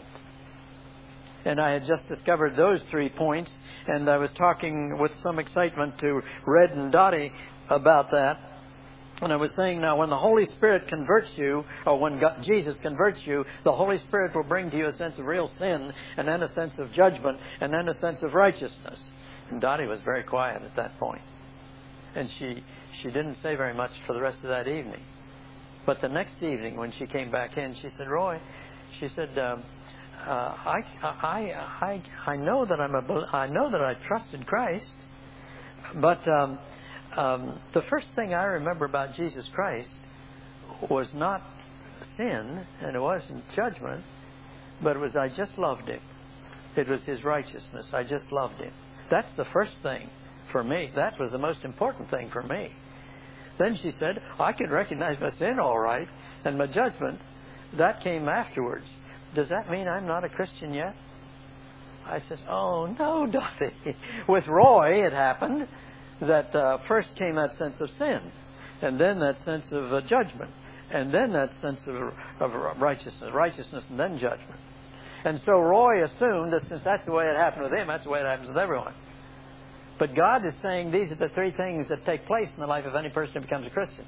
And I had just discovered those three points, and I was talking with some excitement to Red and Dottie about that. And I was saying, now, when the Holy Spirit converts you, or when God, Jesus converts you, the Holy Spirit will bring to you a sense of real sin, and then a sense of judgment, and then a sense of righteousness. And Dottie was very quiet at that point. And she, she didn't say very much for the rest of that evening. But the next evening, when she came back in, she said, Roy, she said, um, uh, I, I, I, I know that I'm a, I know that I trusted Christ, but um, um, the first thing I remember about Jesus Christ was not sin, and it wasn't judgment, but it was I just loved Him. It was His righteousness. I just loved Him. That's the first thing for me. That was the most important thing for me. Then she said, I can recognize my sin all right, and my judgment, that came afterwards. Does that mean I'm not a Christian yet? I said, oh, no, Dottie. With Roy, it happened that uh, first came that sense of sin, and then that sense of uh, judgment, and then that sense of, of righteousness, righteousness, and then judgment. And so Roy assumed that since that's the way it happened with him, that's the way it happens with everyone. But God is saying these are the three things that take place in the life of any person who becomes a Christian.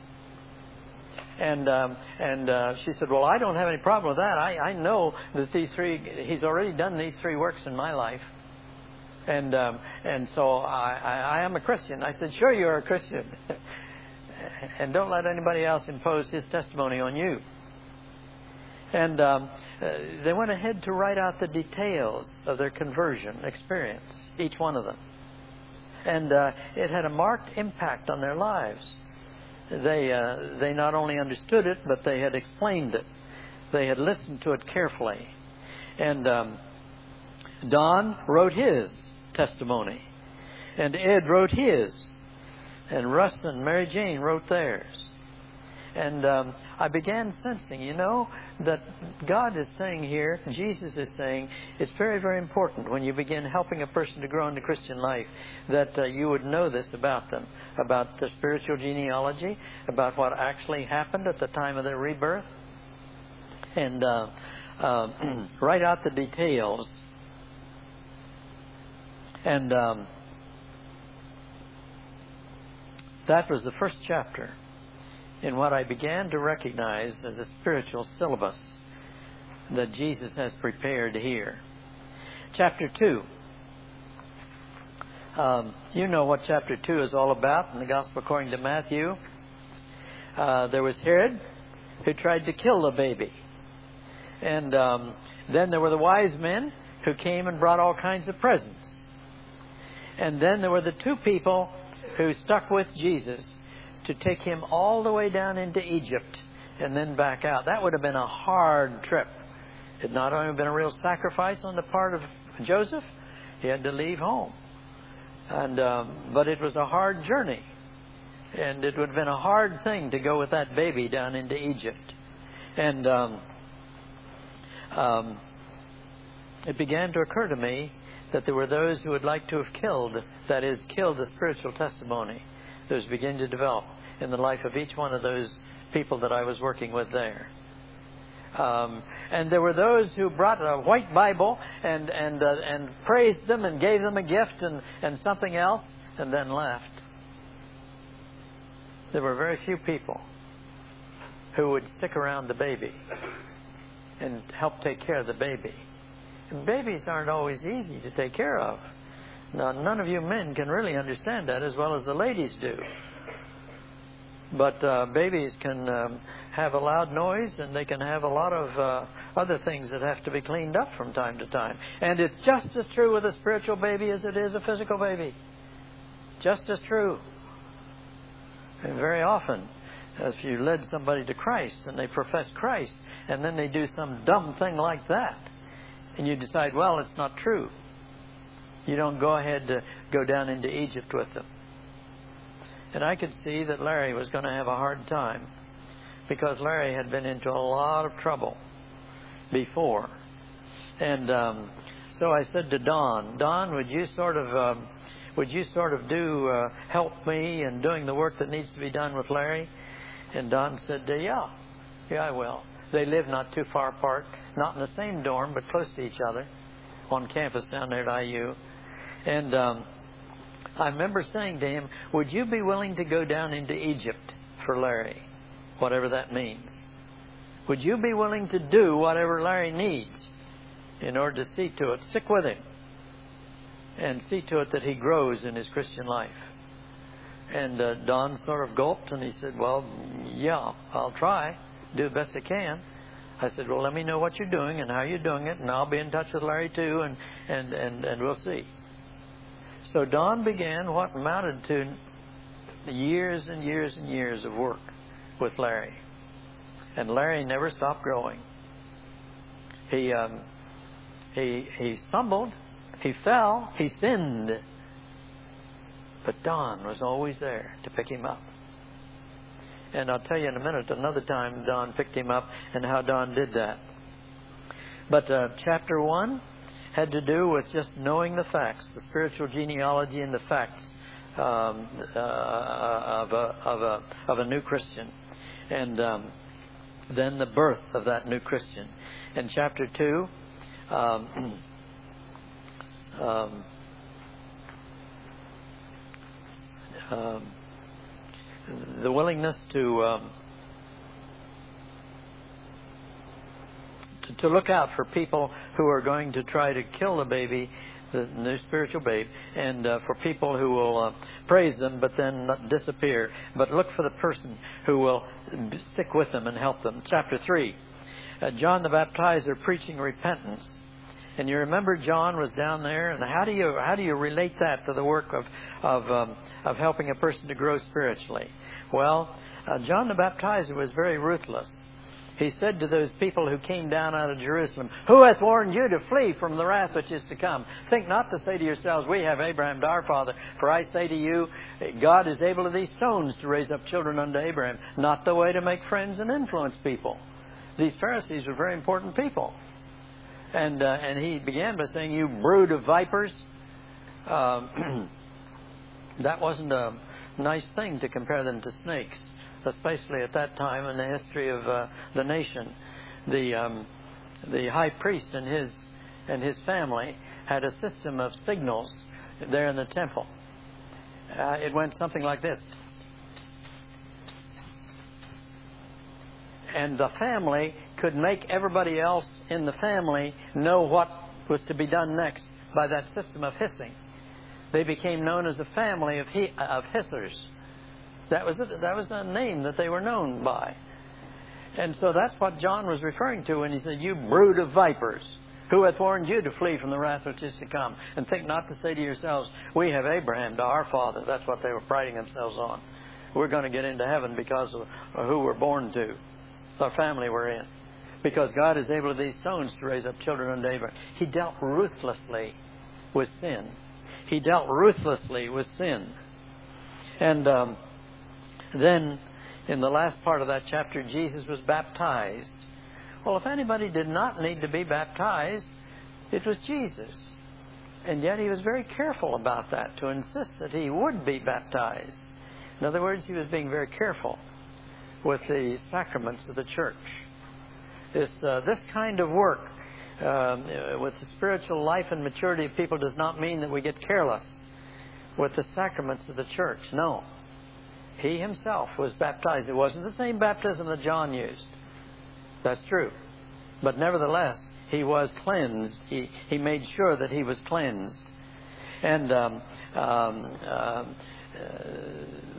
And um, and uh, she said, well, I don't have any problem with that. I, I know that these three, He's already done these three works in my life. And um, and so I, I, I am a Christian. I said, sure, you're a Christian. And don't let anybody else impose his testimony on you. And um, uh, they went ahead to write out the details of their conversion experience, each one of them. And uh, it had a marked impact on their lives. They uh, they not only understood it, but they had explained it. They had listened to it carefully. And um, Don wrote his testimony. And Ed wrote his. And Russ and Mary Jane wrote theirs. And um, I began sensing, you know, that God is saying here, Jesus is saying, it's very, very important when you begin helping a person to grow into Christian life that uh, you would know this about them, about the spiritual genealogy, about what actually happened at the time of their rebirth, and uh, uh, write out the details. And um, that was the first chapter in what I began to recognize as a spiritual syllabus that Jesus has prepared here. Chapter two. Um, you know what chapter two is all about in the Gospel according to Matthew. Uh, there was Herod, who tried to kill the baby. And um, then there were the wise men who came and brought all kinds of presents. And then there were the two people who stuck with Jesus to take Him all the way down into Egypt and then back out. That would have been a hard trip. It had not only been a real sacrifice on the part of Joseph, he had to leave home. And um, but it was a hard journey. And it would have been a hard thing to go with that baby down into Egypt. And um, um, it began to occur to me that there were those who would like to have killed, that is, killed the spiritual testimony that was beginning to develop in the life of each one of those people that I was working with there. Um, and there were those who brought a white Bible and and uh, and praised them and gave them a gift and, and something else and then left. There were very few people who would stick around the baby and help take care of the baby. And babies aren't always easy to take care of. Now, none of you men can really understand that as well as the ladies do. But uh, babies can um, have a loud noise, and they can have a lot of uh, other things that have to be cleaned up from time to time. And it's just as true with a spiritual baby as it is a physical baby. Just as true. And very often, if you led somebody to Christ and they profess Christ, and then they do some dumb thing like that, and you decide, well, it's not true, you don't go ahead to go down into Egypt with them. And I could see that Larry was going to have a hard time, because Larry had been into a lot of trouble before. And um, so I said to Don, Don, would you sort of um, would you sort of do uh, help me in doing the work that needs to be done with Larry? And Don said, yeah, yeah, I will. They live not too far apart, not in the same dorm, but close to each other, on campus down there at I U. And um, I remember saying to him, would you be willing to go down into Egypt for Larry, whatever that means? Would you be willing to do whatever Larry needs in order to see to it, stick with him, and see to it that he grows in his Christian life? And uh, Don sort of gulped, and he said, well, yeah, I'll try, do the best I can. I said, well, let me know what you're doing and how you're doing it, and I'll be in touch with Larry too, and, and, and, and we'll see. So Don began what amounted to years and years and years of work with Larry. And Larry never stopped growing. He, um, he, he stumbled, he fell, he sinned. But Don was always there to pick him up. And I'll tell you in a minute another time Don picked him up and how Don did that. But uh, chapter one had to do with just knowing the facts, the spiritual genealogy and the facts um, uh, of, a, of, a, of a new Christian. And um, then the birth of that new Christian. And chapter two, um, um, um, the willingness to, um, to to look out for people who are going to try to kill the baby, the new spiritual babe, and uh, for people who will uh, praise them but then not disappear, but look for the person who will stick with them and help them. Chapter three, uh, John the Baptizer preaching repentance. And you remember John was down there, and how do you how do you relate that to the work of of um, of helping a person to grow spiritually? Well, uh, John the Baptizer was very ruthless. He said to those people who came down out of Jerusalem, "Who hath warned you to flee from the wrath which is to come? Think not to say to yourselves, we have Abraham to our father. For I say to you, God is able of these stones to raise up children unto Abraham." Not the way to make friends and influence people. These Pharisees were very important people. And uh, and he began by saying, "You brood of vipers." Um, that wasn't a nice thing to compare them to snakes, especially at that time in the history of uh, the nation. The um, the high priest and his and his family had a system of signals there in the temple. Uh, it went something like this. And the family could make everybody else in the family know what was to be done next by that system of hissing. They became known as a family of, he, of hissers. That was it. That was a name that they were known by. And so that's what John was referring to when he said, "You brood of vipers, who hath warned you to flee from the wrath which is to come? And think not to say to yourselves, we have Abraham to our father." That's what they were priding themselves on. We're going to get into heaven because of who we're born to, our family we're in. Because God is able of these stones to raise up children unto Abraham. He dealt ruthlessly with sin. He dealt ruthlessly with sin. And um, then, in the last part of that chapter, Jesus was baptized. Well, if anybody did not need to be baptized, it was Jesus. And yet he was very careful about that, to insist that he would be baptized. In other words, he was being very careful with the sacraments of the church. This uh, this kind of work um, with the spiritual life and maturity of people does not mean that we get careless with the sacraments of the church. No. He himself was baptized. It wasn't the same baptism that John used. That's true. But nevertheless, he was cleansed. He, he made sure that he was cleansed. And um, um, uh,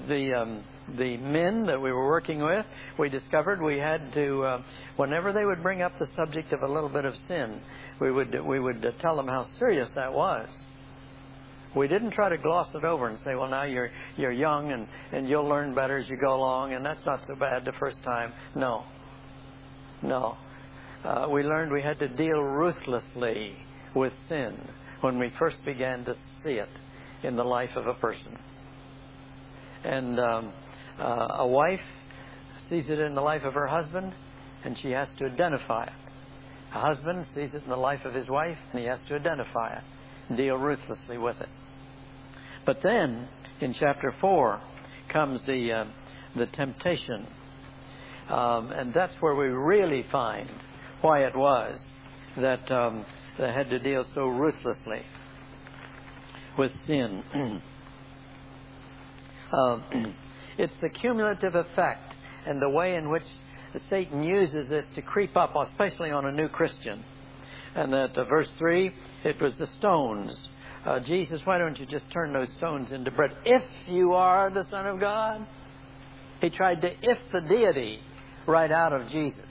the um, the men that we were working with, we discovered we had to, uh, whenever they would bring up the subject of a little bit of sin, we would we would uh, tell them how serious that was. We didn't try to gloss it over and say, well, now you're you're young and, and you'll learn better as you go along, and that's not so bad the first time. No. No. Uh, we learned we had to deal ruthlessly with sin when we first began to see it in the life of a person. And um, uh, a wife sees it in the life of her husband, and she has to identify it. A husband sees it in the life of his wife, and he has to identify it and deal ruthlessly with it. But then, in chapter four, comes the uh, the temptation. Um, and that's where we really find why it was that um, they had to deal so ruthlessly with sin. um, it's the cumulative effect and the way in which Satan uses this to creep up, especially on a new Christian. And that uh, verse three, it was the stones. Uh, Jesus, why don't you just turn those stones into bread? If you are the Son of God. He tried to if the deity right out of Jesus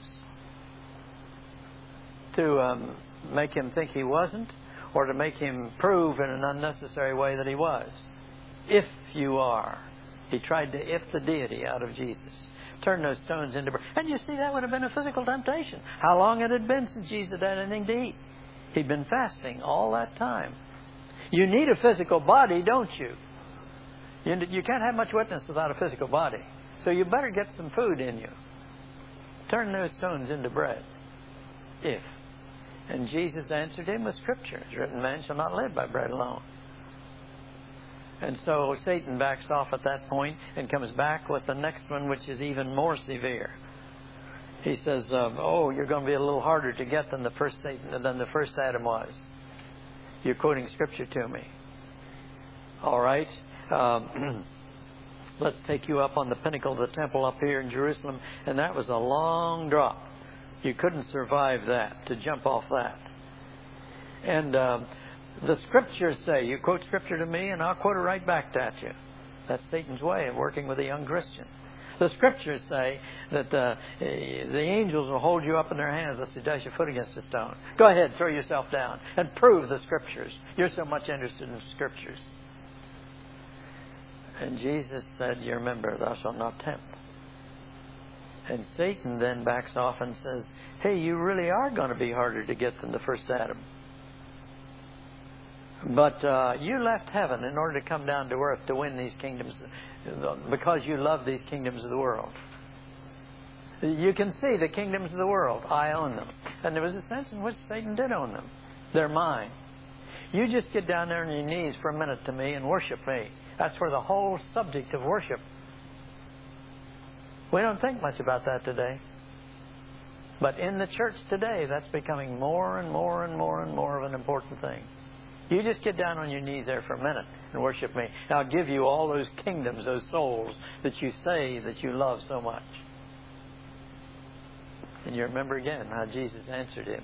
to um, make him think he wasn't, or to make him prove in an unnecessary way that he was. If you are. He tried to if the deity out of Jesus. Turn those stones into bread. And you see, that would have been a physical temptation. How long it had been since Jesus had anything to eat? He'd been fasting all that time. You need a physical body, don't you? You, you can't have much witness without a physical body. So you better get some food in you. Turn those stones into bread. If. And Jesus answered him with Scripture. It's written, man shall not live by bread alone. And so Satan backs off at that point and comes back with the next one, which is even more severe. He says, um, oh, you're going to be a little harder to get than the first Satan, than the first Adam was. You're quoting Scripture to me. All right. Um, let's take you up on the pinnacle of the temple up here in Jerusalem. And that was a long drop. You couldn't survive that, to jump off that. And um, the Scriptures say, you quote Scripture to me and I'll quote it right back at you. That's Satan's way of working with a young Christian. The Scriptures say that uh, the angels will hold you up in their hands lest you dash your foot against a stone. Go ahead, throw yourself down and prove the Scriptures. You're so much interested in Scriptures. And Jesus said, you remember, thou shalt not tempt. And Satan then backs off and says, hey, you really are going to be harder to get than the first Adam. But uh, you left heaven in order to come down to earth to win these kingdoms because you love these kingdoms of the world. You can see the kingdoms of the world. I own them. And there was a sense in which Satan did own them. They're mine. You just get down there on your knees for a minute to me and worship me. That's where the whole subject of worship. We don't think much about that today. But in the church today, that's becoming more and more and more and more of an important thing. You just get down on your knees there for a minute and worship me. And I'll give you all those kingdoms, those souls that you say that you love so much. And you remember again how Jesus answered him.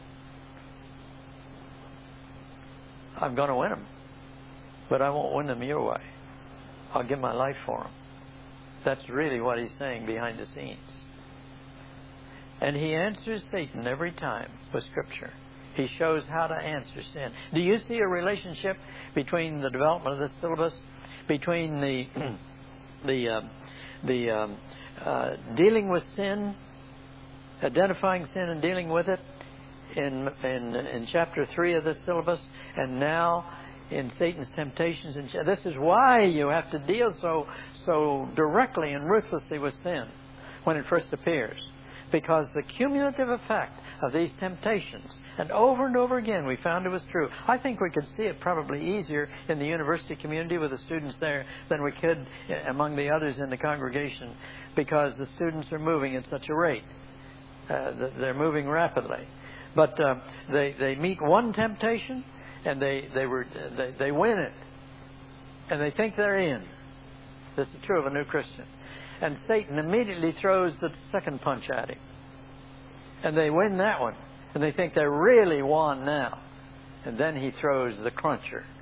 I'm going to win them. But I won't win them your way. I'll give my life for them. That's really what he's saying behind the scenes. And he answers Satan every time with Scripture. He shows how to answer sin. Do you see a relationship between the development of this syllabus, between the the uh, the um, uh, dealing with sin, identifying sin and dealing with it in in in chapter three of this syllabus, and now in Satan's temptations? And this is why you have to deal so so directly and ruthlessly with sin when it first appears, because the cumulative effect of these temptations, and over and over again we found it was true. I think we could see it probably easier in the university community with the students there than we could among the others in the congregation, because the students are moving at such a rate. Uh, they're moving rapidly. But uh, they, they meet one temptation and they, they, were, they, they win it. And they think they're in. This is true of a new Christian. And Satan immediately throws the second punch at him. And they win that one. And they think they're really won now. And then he throws the cruncher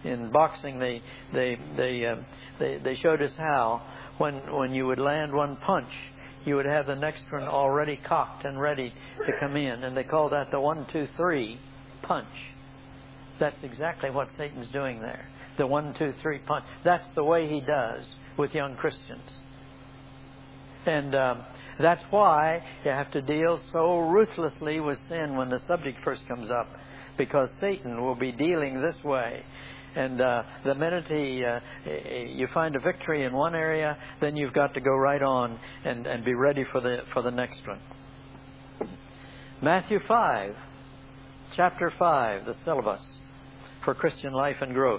in boxing, they they they uh, they, they showed us how when when you would land one punch, you would have the next one already cocked and ready to come in, and they call that the one, two, three punch. That's exactly what Satan's doing there. The one, two, three punch. That's the way he does with young Christians. And um, that's why you have to deal so ruthlessly with sin when the subject first comes up, because Satan will be dealing this way. And uh, the minute he, uh, you find a victory in one area, then you've got to go right on and, and be ready for the for the next one. Matthew five, chapter five, the syllabus for Christian life and growth.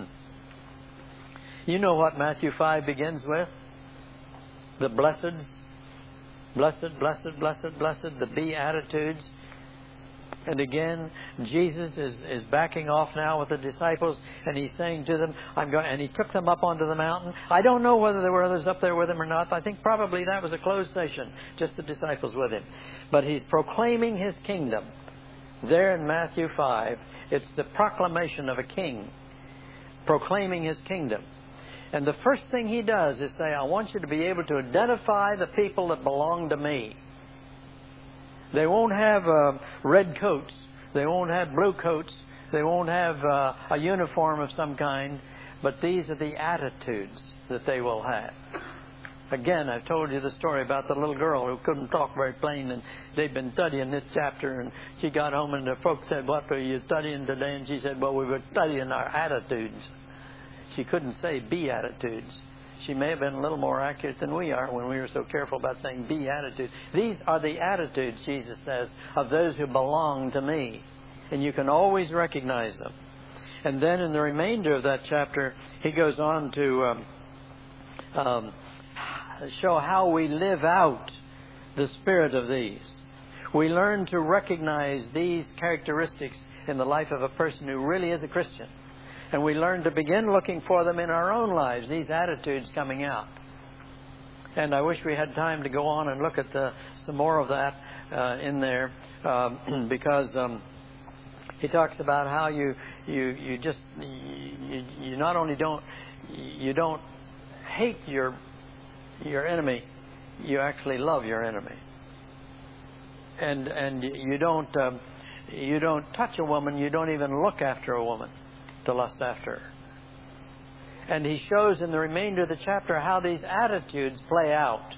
You know what Matthew five begins with? The blesseds. Blessed, blessed, blessed, blessed, the Beatitudes. And again, Jesus is, is backing off now with the disciples, and he's saying to them, I'm going, and he took them up onto the mountain. I don't know whether there were others up there with him or not. I think probably that was a closed session, just the disciples with him. But he's proclaiming his kingdom. There in Matthew five, it's the proclamation of a king, proclaiming his kingdom. And the first thing he does is say, I want you to be able to identify the people that belong to me. They won't have uh, red coats. They won't have blue coats. They won't have uh, a uniform of some kind. But these are the attitudes that they will have. Again, I've told you the story about the little girl who couldn't talk very plain, and they'd been studying this chapter, and she got home and the folks said, what were you studying today? And she said, well, we were studying our attitudes. She couldn't say Beatitudes. She may have been a little more accurate than we are when we were so careful about saying Beatitudes. These are the attitudes, Jesus says, of those who belong to me. And you can always recognize them. And then in the remainder of that chapter, he goes on to um, um, show how we live out the spirit of these. We learn to recognize these characteristics in the life of a person who really is a Christian. And we learn to begin looking for them in our own lives, these attitudes coming out. And I wish we had time to go on and look at the, some more of that uh, in there, um, because um, he talks about how you you you just you, you not only don't you don't hate your your enemy, you actually love your enemy. And and you don't um, you don't touch a woman, you don't even look after a woman to lust after her. And he shows in the remainder of the chapter how these attitudes play out.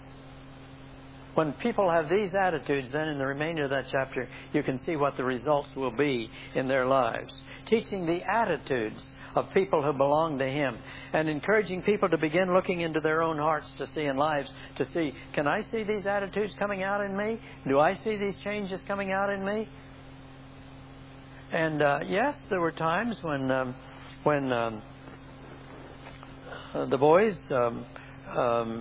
When people have these attitudes, then in the remainder of that chapter, you can see what the results will be in their lives. Teaching the attitudes of people who belong to him, and encouraging people to begin looking into their own hearts to see and lives, to see, can I see these attitudes coming out in me? Do I see these changes coming out in me? And uh, yes, there were times when um, when um, uh, the boys, um, um,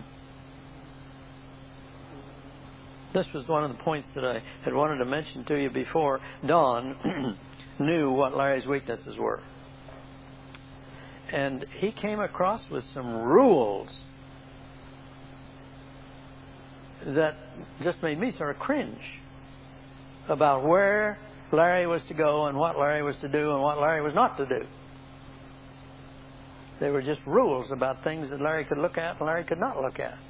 this was one of the points that I had wanted to mention to you before. Don knew what Larry's weaknesses were. And he came across with some rules that just made me sort of cringe about where Larry was to go and what Larry was to do and what Larry was not to do. They were just rules about things that Larry could look at and Larry could not look at.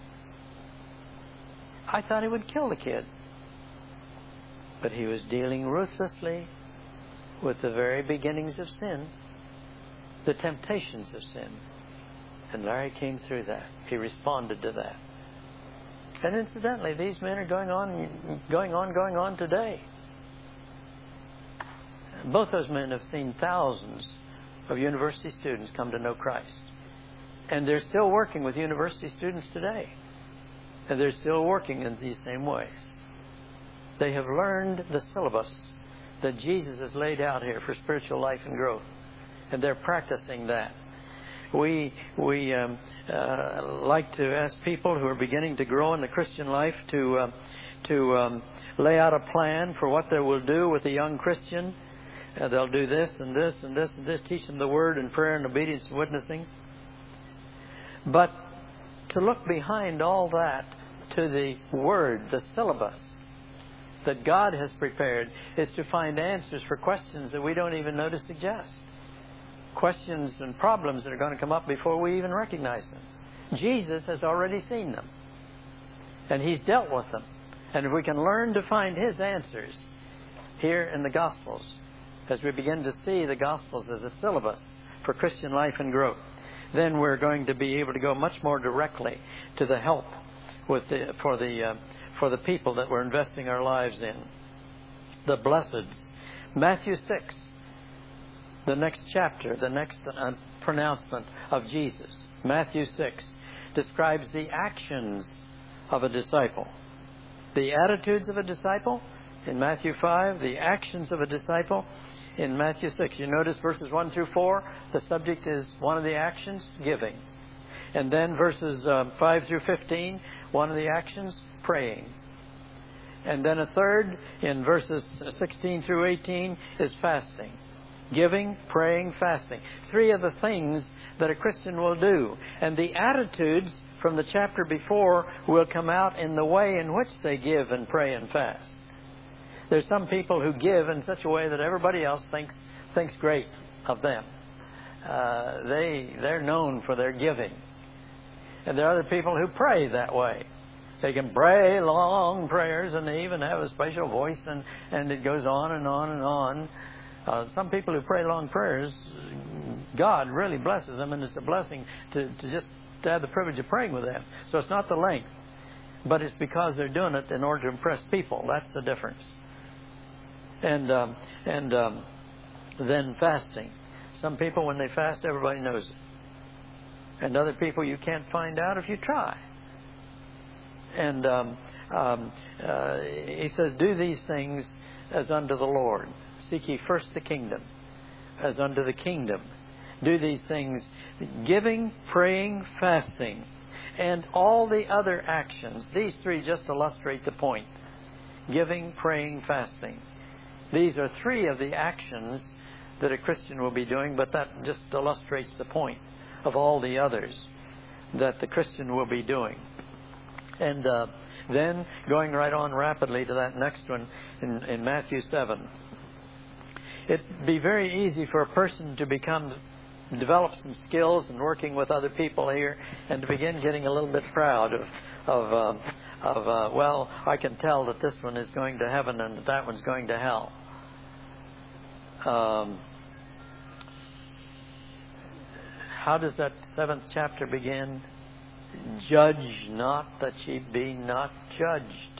I thought he would kill the kid. But he was dealing ruthlessly with the very beginnings of sin, the temptations of sin. And Larry came through that. He responded to that. And incidentally, these men are going on, going on, going on today. Both those men have seen thousands of university students come to know Christ. And they're still working with university students today. And they're still working in these same ways. They have learned the syllabus that Jesus has laid out here for spiritual life and growth. And they're practicing that. We we um, uh, like to ask people who are beginning to grow in the Christian life to uh, to um, lay out a plan for what they will do with a young Christian. Uh, they'll do this and this and this and this, teach them the Word and prayer and obedience and witnessing. But to look behind all that to the Word, the syllabus that God has prepared, is to find answers for questions that we don't even know to suggest. questions and problems that are going to come up before we even recognize them. Jesus has already seen them, and He's dealt with them. And if we can learn to find His answers here in the Gospels, as we begin to see the Gospels as a syllabus for Christian life and growth, then we're going to be able to go much more directly to the help with the, for the uh, for the people that we're investing our lives in. The blesseds. Matthew six, the next chapter, the next uh, pronouncement of Jesus. Matthew six describes the actions of a disciple. The attitudes of a disciple in Matthew five, the actions of a disciple in Matthew six. You notice verses one through four, the subject is one of the actions, giving. And then verses uh, five through fifteen, one of the actions, praying. And then a third in verses sixteen through eighteen is fasting. Giving, praying, fasting. Three of the things that a Christian will do. And the attitudes from the chapter before will come out in the way in which they give and pray and fast. There's some people who give in such a way that everybody else thinks thinks great of them. Uh, they, they're known for their giving. And there are other people who pray that way. They can pray long prayers, and they even have a special voice, and, and it goes on and on and on. Uh, some people who pray long prayers, God really blesses them, and it's a blessing to, to just to have the privilege of praying with them. So it's not the length, but it's because they're doing it in order to impress people. That's the difference. And um, and um, then fasting. Some people, when they fast, everybody knows it. And other people, you can't find out if you try. And um, um, uh, he says, do these things as unto the Lord. Seek ye first the kingdom, as unto the kingdom. Do these things, giving, praying, fasting, and all the other actions. These three just illustrate the point. Giving, praying, fasting. These are three of the actions that a Christian will be doing, but that just illustrates the point of all the others that the Christian will be doing. And uh, then going right on rapidly to that next one in, in Matthew seven. It'd be very easy for a person to become, develop some skills in working with other people here, and to begin getting a little bit proud of, of, uh, of uh, well, I can tell that this one is going to heaven and that that one's going to hell. Um, how does that seventh chapter begin? Judge not that ye be not judged.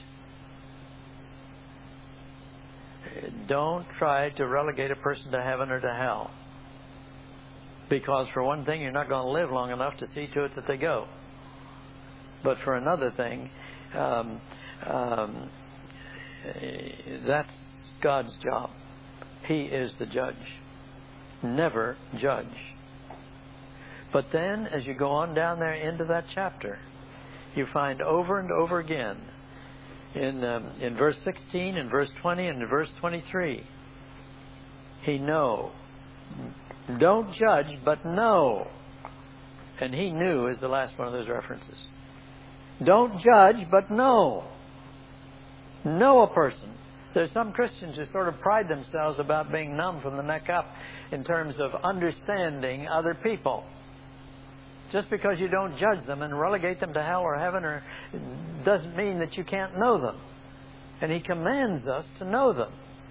Don't try to relegate a person to heaven or to hell. Because for one thing, you're not going to live long enough to see to it that they go. But for another thing, um, um, that's God's job. He is the judge. Never judge. But then, as you go on down there into that chapter, you find over and over again, in um, in verse sixteen, in verse twenty, and in verse twenty-three, He know. Don't judge, but know. And He knew is the last one of those references. Don't judge, but know. Know a person. There's some Christians who sort of pride themselves about being numb from the neck up in terms of understanding other people. Just because you don't judge them and relegate them to hell or heaven or doesn't mean that you can't know them. And He commands us to know them.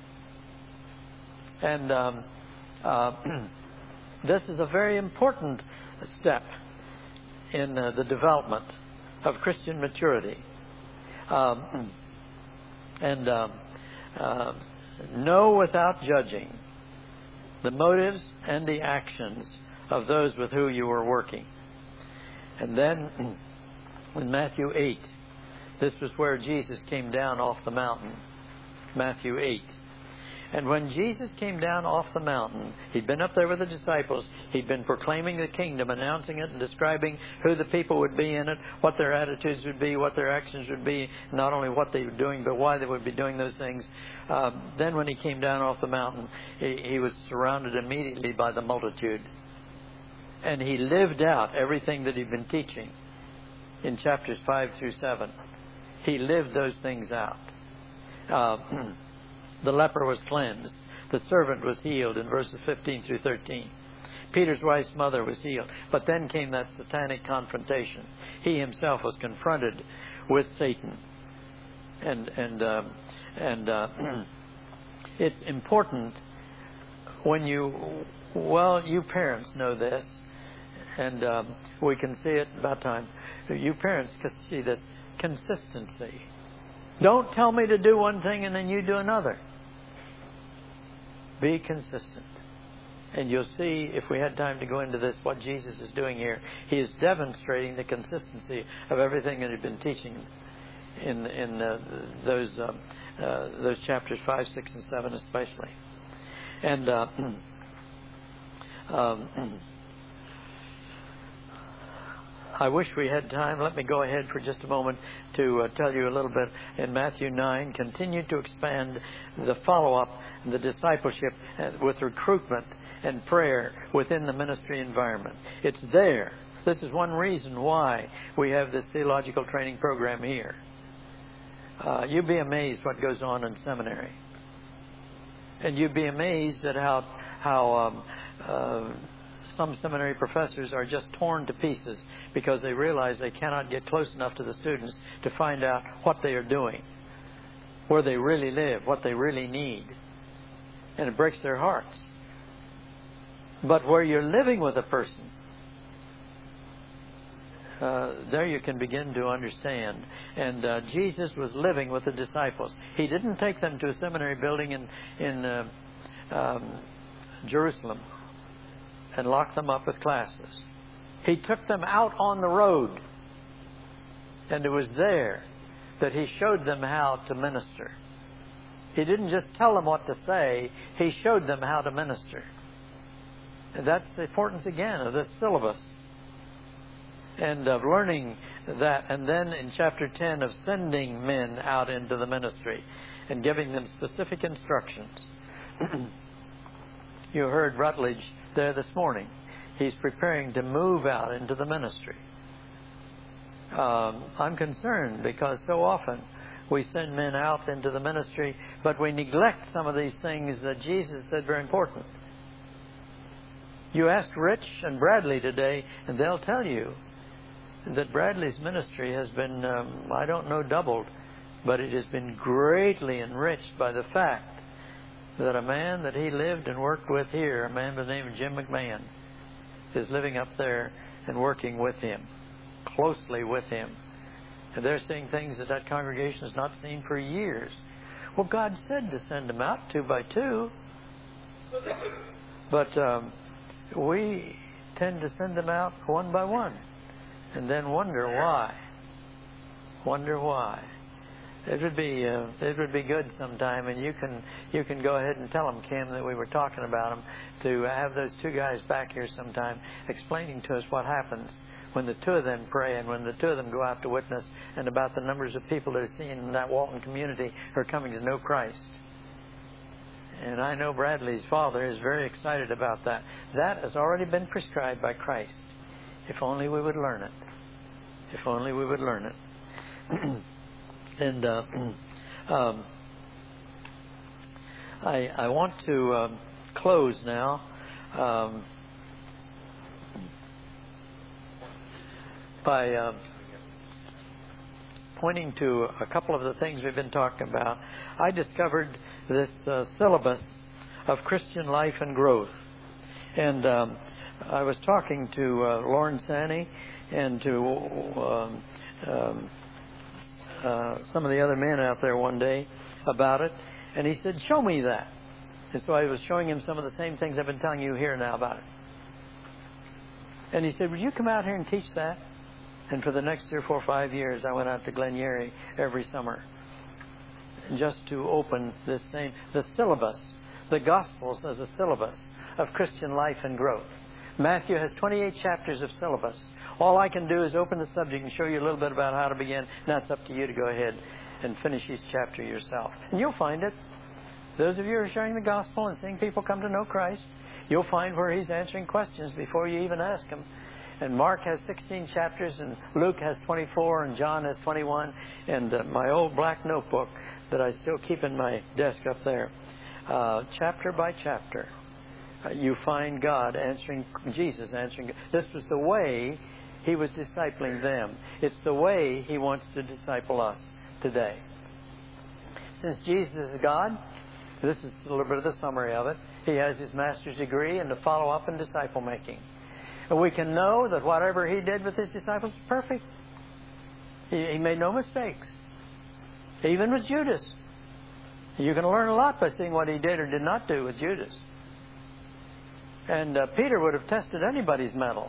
And um, uh, this is a very important step in uh, the development of Christian maturity. Um, and um, uh, know without judging the motives and the actions of those with whom you are working. And then in Matthew eight, this was where Jesus came down off the mountain. Matthew eight. And when Jesus came down off the mountain, He'd been up there with the disciples. He'd been proclaiming the kingdom, announcing it, and describing who the people would be in it, what their attitudes would be, what their actions would be, not only what they were doing, but why they would be doing those things. Um, then when He came down off the mountain, he, he was surrounded immediately by the multitude. And He lived out everything that He'd been teaching in chapters five through seven. He lived those things out. Uh, the leper was cleansed. The servant was healed in verses fifteen through thirteen. Peter's wife's mother was healed. But then came that satanic confrontation. He himself was confronted with Satan. And and um, and uh, it's important when you, well, you parents know this, and um, we can see it about time. You parents can see this consistency. Don't tell me to do one thing and then you do another. Be consistent. And you'll see, if we had time to go into this, what Jesus is doing here. He is demonstrating the consistency of everything that he's been teaching in in uh, those um, uh, those chapters five, six, and seven, especially. And uh, um, I wish we had time. Let me go ahead for just a moment to uh, tell you a little bit. In Matthew nine, continue to expand the follow-up, the discipleship with recruitment and prayer within the ministry environment. It's there. This is one reason why we have this theological training program here. Uh, you'd be amazed what goes on in seminary. And you'd be amazed at how, how um, uh, some seminary professors are just torn to pieces because they realize they cannot get close enough to the students to find out what they are doing, where they really live, what they really need. And it breaks their hearts. But where you're living with a person, uh, there you can begin to understand. And uh, Jesus was living with the disciples. He didn't take them to a seminary building in, in uh, um, Jerusalem and lock them up with classes. He took them out on the road. And it was there that he showed them how to minister. He didn't just tell them what to say. He showed them how to minister. And that's the importance, again, of this syllabus. And of learning that. And then in chapter ten, of sending men out into the ministry and giving them specific instructions. You heard Rutledge there this morning. He's preparing to move out into the ministry. Um, I'm concerned because so often we send men out into the ministry, but we neglect some of these things that Jesus said very important. You ask Rich and Bradley today, and they'll tell you that Bradley's ministry has been, um, I don't know, doubled, but it has been greatly enriched by the fact that a man that he lived and worked with here, a man by the name of Jim McMahon, is living up there and working with him, closely with him. And they're seeing things that that congregation has not seen for years. Well, God said to send them out two by two. But um, we tend to send them out one by one. And then wonder why. Wonder why. It would be uh, it would be good sometime, and you can you can go ahead and tell them, Kim, that we were talking about them, to have those two guys back here sometime explaining to us what happens when the two of them pray and when the two of them go out to witness, and about the numbers of people they're seeing in that Walton community who are coming to know Christ. And I know Bradley's father is very excited about that. That has already been prescribed by Christ. If only we would learn it. If only we would learn it. And uh, um, I, I want to um, close now. Um, by uh, pointing to a couple of the things we've been talking about. I discovered this uh, syllabus of Christian life and growth. And um, I was talking to uh, Lauren Sanney and to um, um, uh, some of the other men out there one day about it. And he said, show me that. And so I was showing him some of the same things I've been telling you here now about it. And he said, would you come out here and teach that? And for the next three or four or five years, I went out to Glen Eyrie every summer just to open this same, the syllabus, the Gospels as a syllabus of Christian life and growth. Matthew has twenty-eight chapters of syllabus. All I can do is open the subject and show you a little bit about how to begin. Now it's up to you to go ahead and finish each chapter yourself. And you'll find it. Those of you who are sharing the Gospel and seeing people come to know Christ, you'll find where he's answering questions before you even ask him. And Mark has sixteen chapters, and Luke has twenty-four, and John has twenty-one. And uh, my old black notebook that I still keep in my desk up there, uh, chapter by chapter, uh, you find God answering, Jesus answering. This was the way He was discipling them. It's the way He wants to disciple us today. Since Jesus is God, this is a little bit of the summary of it. He has His master's degree and to follow up in disciple making. And we can know that whatever He did with His disciples was perfect. He, he made no mistakes. Even with Judas. You can learn a lot by seeing what He did or did not do with Judas. And uh, Peter would have tested anybody's mettle.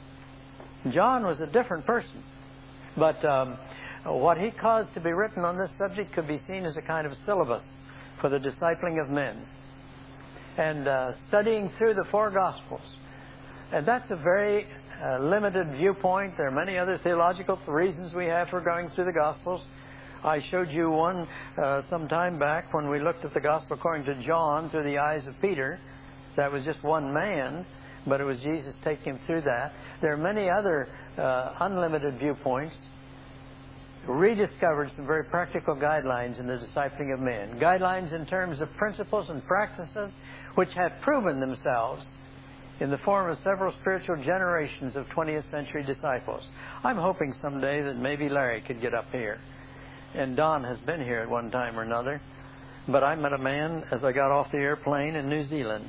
John was a different person. But um, what he caused to be written on this subject could be seen as a kind of syllabus for the discipling of men. And uh, studying through the four Gospels. And that's a very uh, limited viewpoint. There are many other theological reasons we have for going through the Gospels. I showed you one uh, some time back when we looked at the Gospel according to John through the eyes of Peter. That was just one man, but it was Jesus taking him through that. There are many other uh, unlimited viewpoints. Rediscovered some very practical guidelines in the discipling of men. Guidelines in terms of principles and practices which have proven themselves in the form of several spiritual generations of twentieth century disciples. I'm hoping someday that maybe Larry could get up here. And Don has been here at one time or another. But I met a man as I got off the airplane in New Zealand.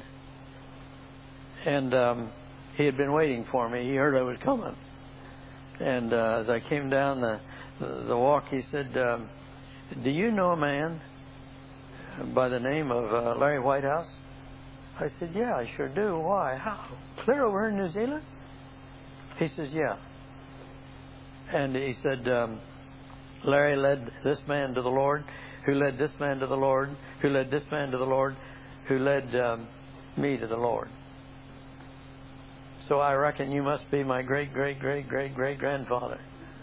And um, he had been waiting for me. He heard I was coming. And uh, as I came down the, the, the walk, he said, um, do you know a man by the name of uh, Larry Whitehouse? I said, yeah, I sure do. Why? How? Clear over in New Zealand? He says, yeah. And he said, um, Larry led this man to the Lord, who led this man to the Lord, who led this man to the Lord, who led um, me to the Lord. So I reckon you must be my great, great, great, great, great grandfather.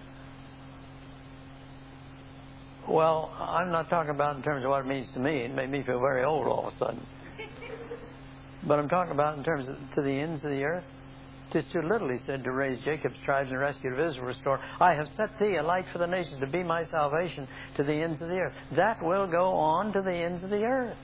Well, I'm not talking about in terms of what it means to me. It made me feel very old all of a sudden. But I'm talking about in terms of to the ends of the earth. Tis too little, he said, to raise Jacob's tribes and rescue Israel, restore. I have set thee a light for the nations to be my salvation to the ends of the earth. That will go on to the ends of the earth.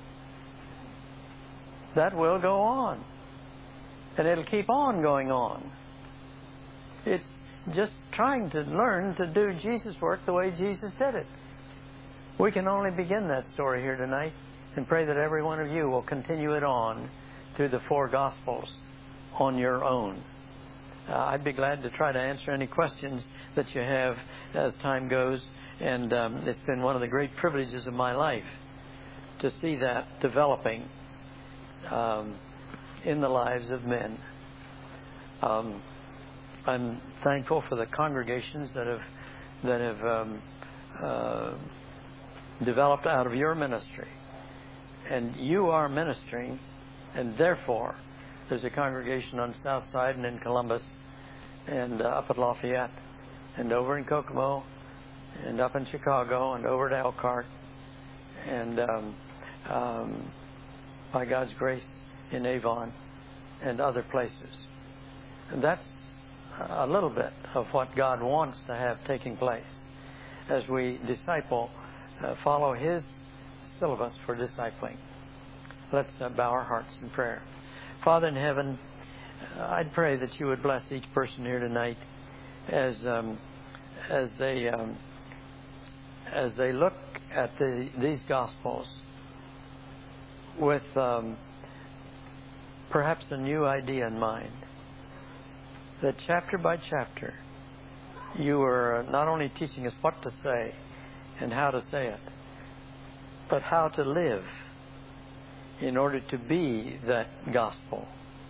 That will go on. And it'll keep on going on. It's just trying to learn to do Jesus' work the way Jesus did it. We can only begin that story here tonight and pray that every one of you will continue it on through the four Gospels on your own. Uh, I'd be glad to try to answer any questions that you have as time goes. And um, it's been one of the great privileges of my life to see that developing um, in the lives of men. Um, I'm thankful for the congregations that have that have um, uh, developed out of your ministry. And you are ministering, and therefore there's a congregation on South Side and in Columbus and uh, up at Lafayette and over in Kokomo and up in Chicago and over at Elkhart and um, um, by God's grace in Avon and other places. And that's a little bit of what God wants to have taking place as we disciple, uh, follow His syllabus for discipling. Let's uh, bow our hearts in prayer. Father in heaven, uh, I'd pray that you would bless each person here tonight as um, as they um, as they look at the, these Gospels with um, perhaps a new idea in mind. That chapter by chapter, you are not only teaching us what to say and how to say it, but how to live in order to be that gospel.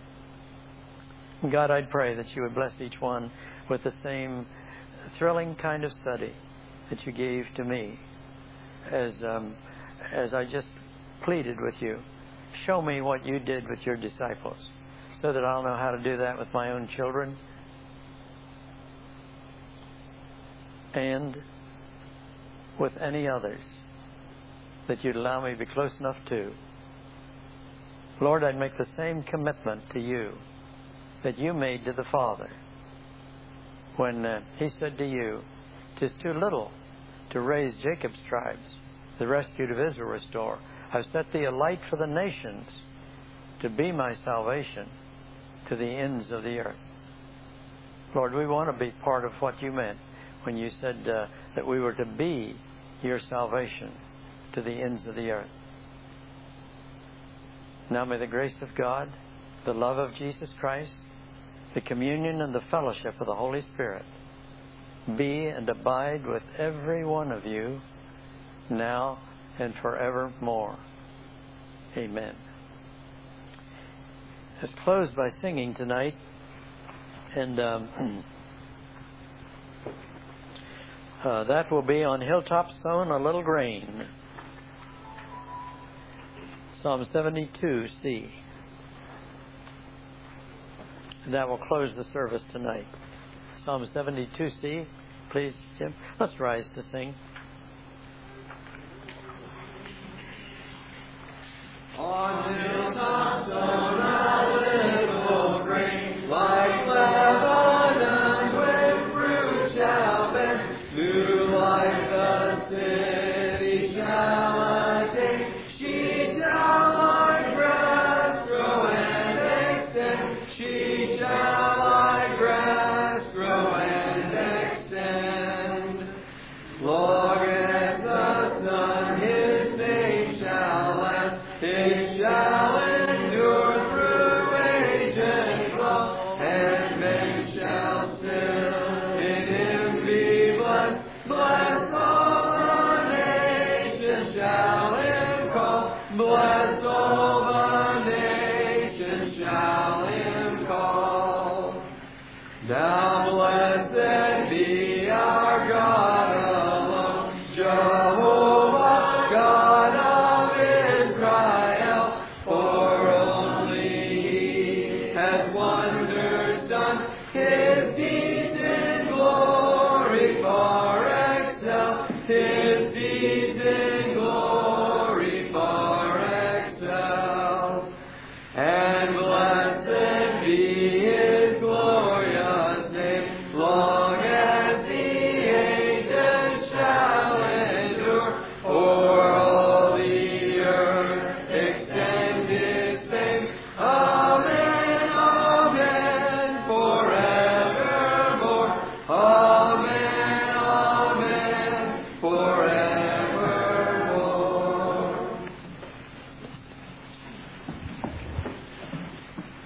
God, I'd pray that you would bless each one with the same thrilling kind of study that you gave to me as um, as I just pleaded with you. Show me what you did with your disciples so that I'll know how to do that with my own children and with any others that you'd allow me to be close enough to. Lord, I'd make the same commitment to you that you made to the Father when uh, He said to you, "'Tis too little to raise Jacob's tribes, the rescued of Israel restore. I've set thee a light for the nations to be my salvation to the ends of the earth. Lord, we want to be part of what you meant when you said uh, that we were to be your salvation to the ends of the earth. Now may the grace of God, the love of Jesus Christ, the communion and the fellowship of the Holy Spirit be and abide with every one of you now and forevermore. Amen. Let's close by singing tonight. And um, uh, that will be on Hilltop Sown a Little Grain. Psalm seventy-two, C. And that will close the service tonight. Psalm seventy-two, C. Please, Jim, let's rise to sing. On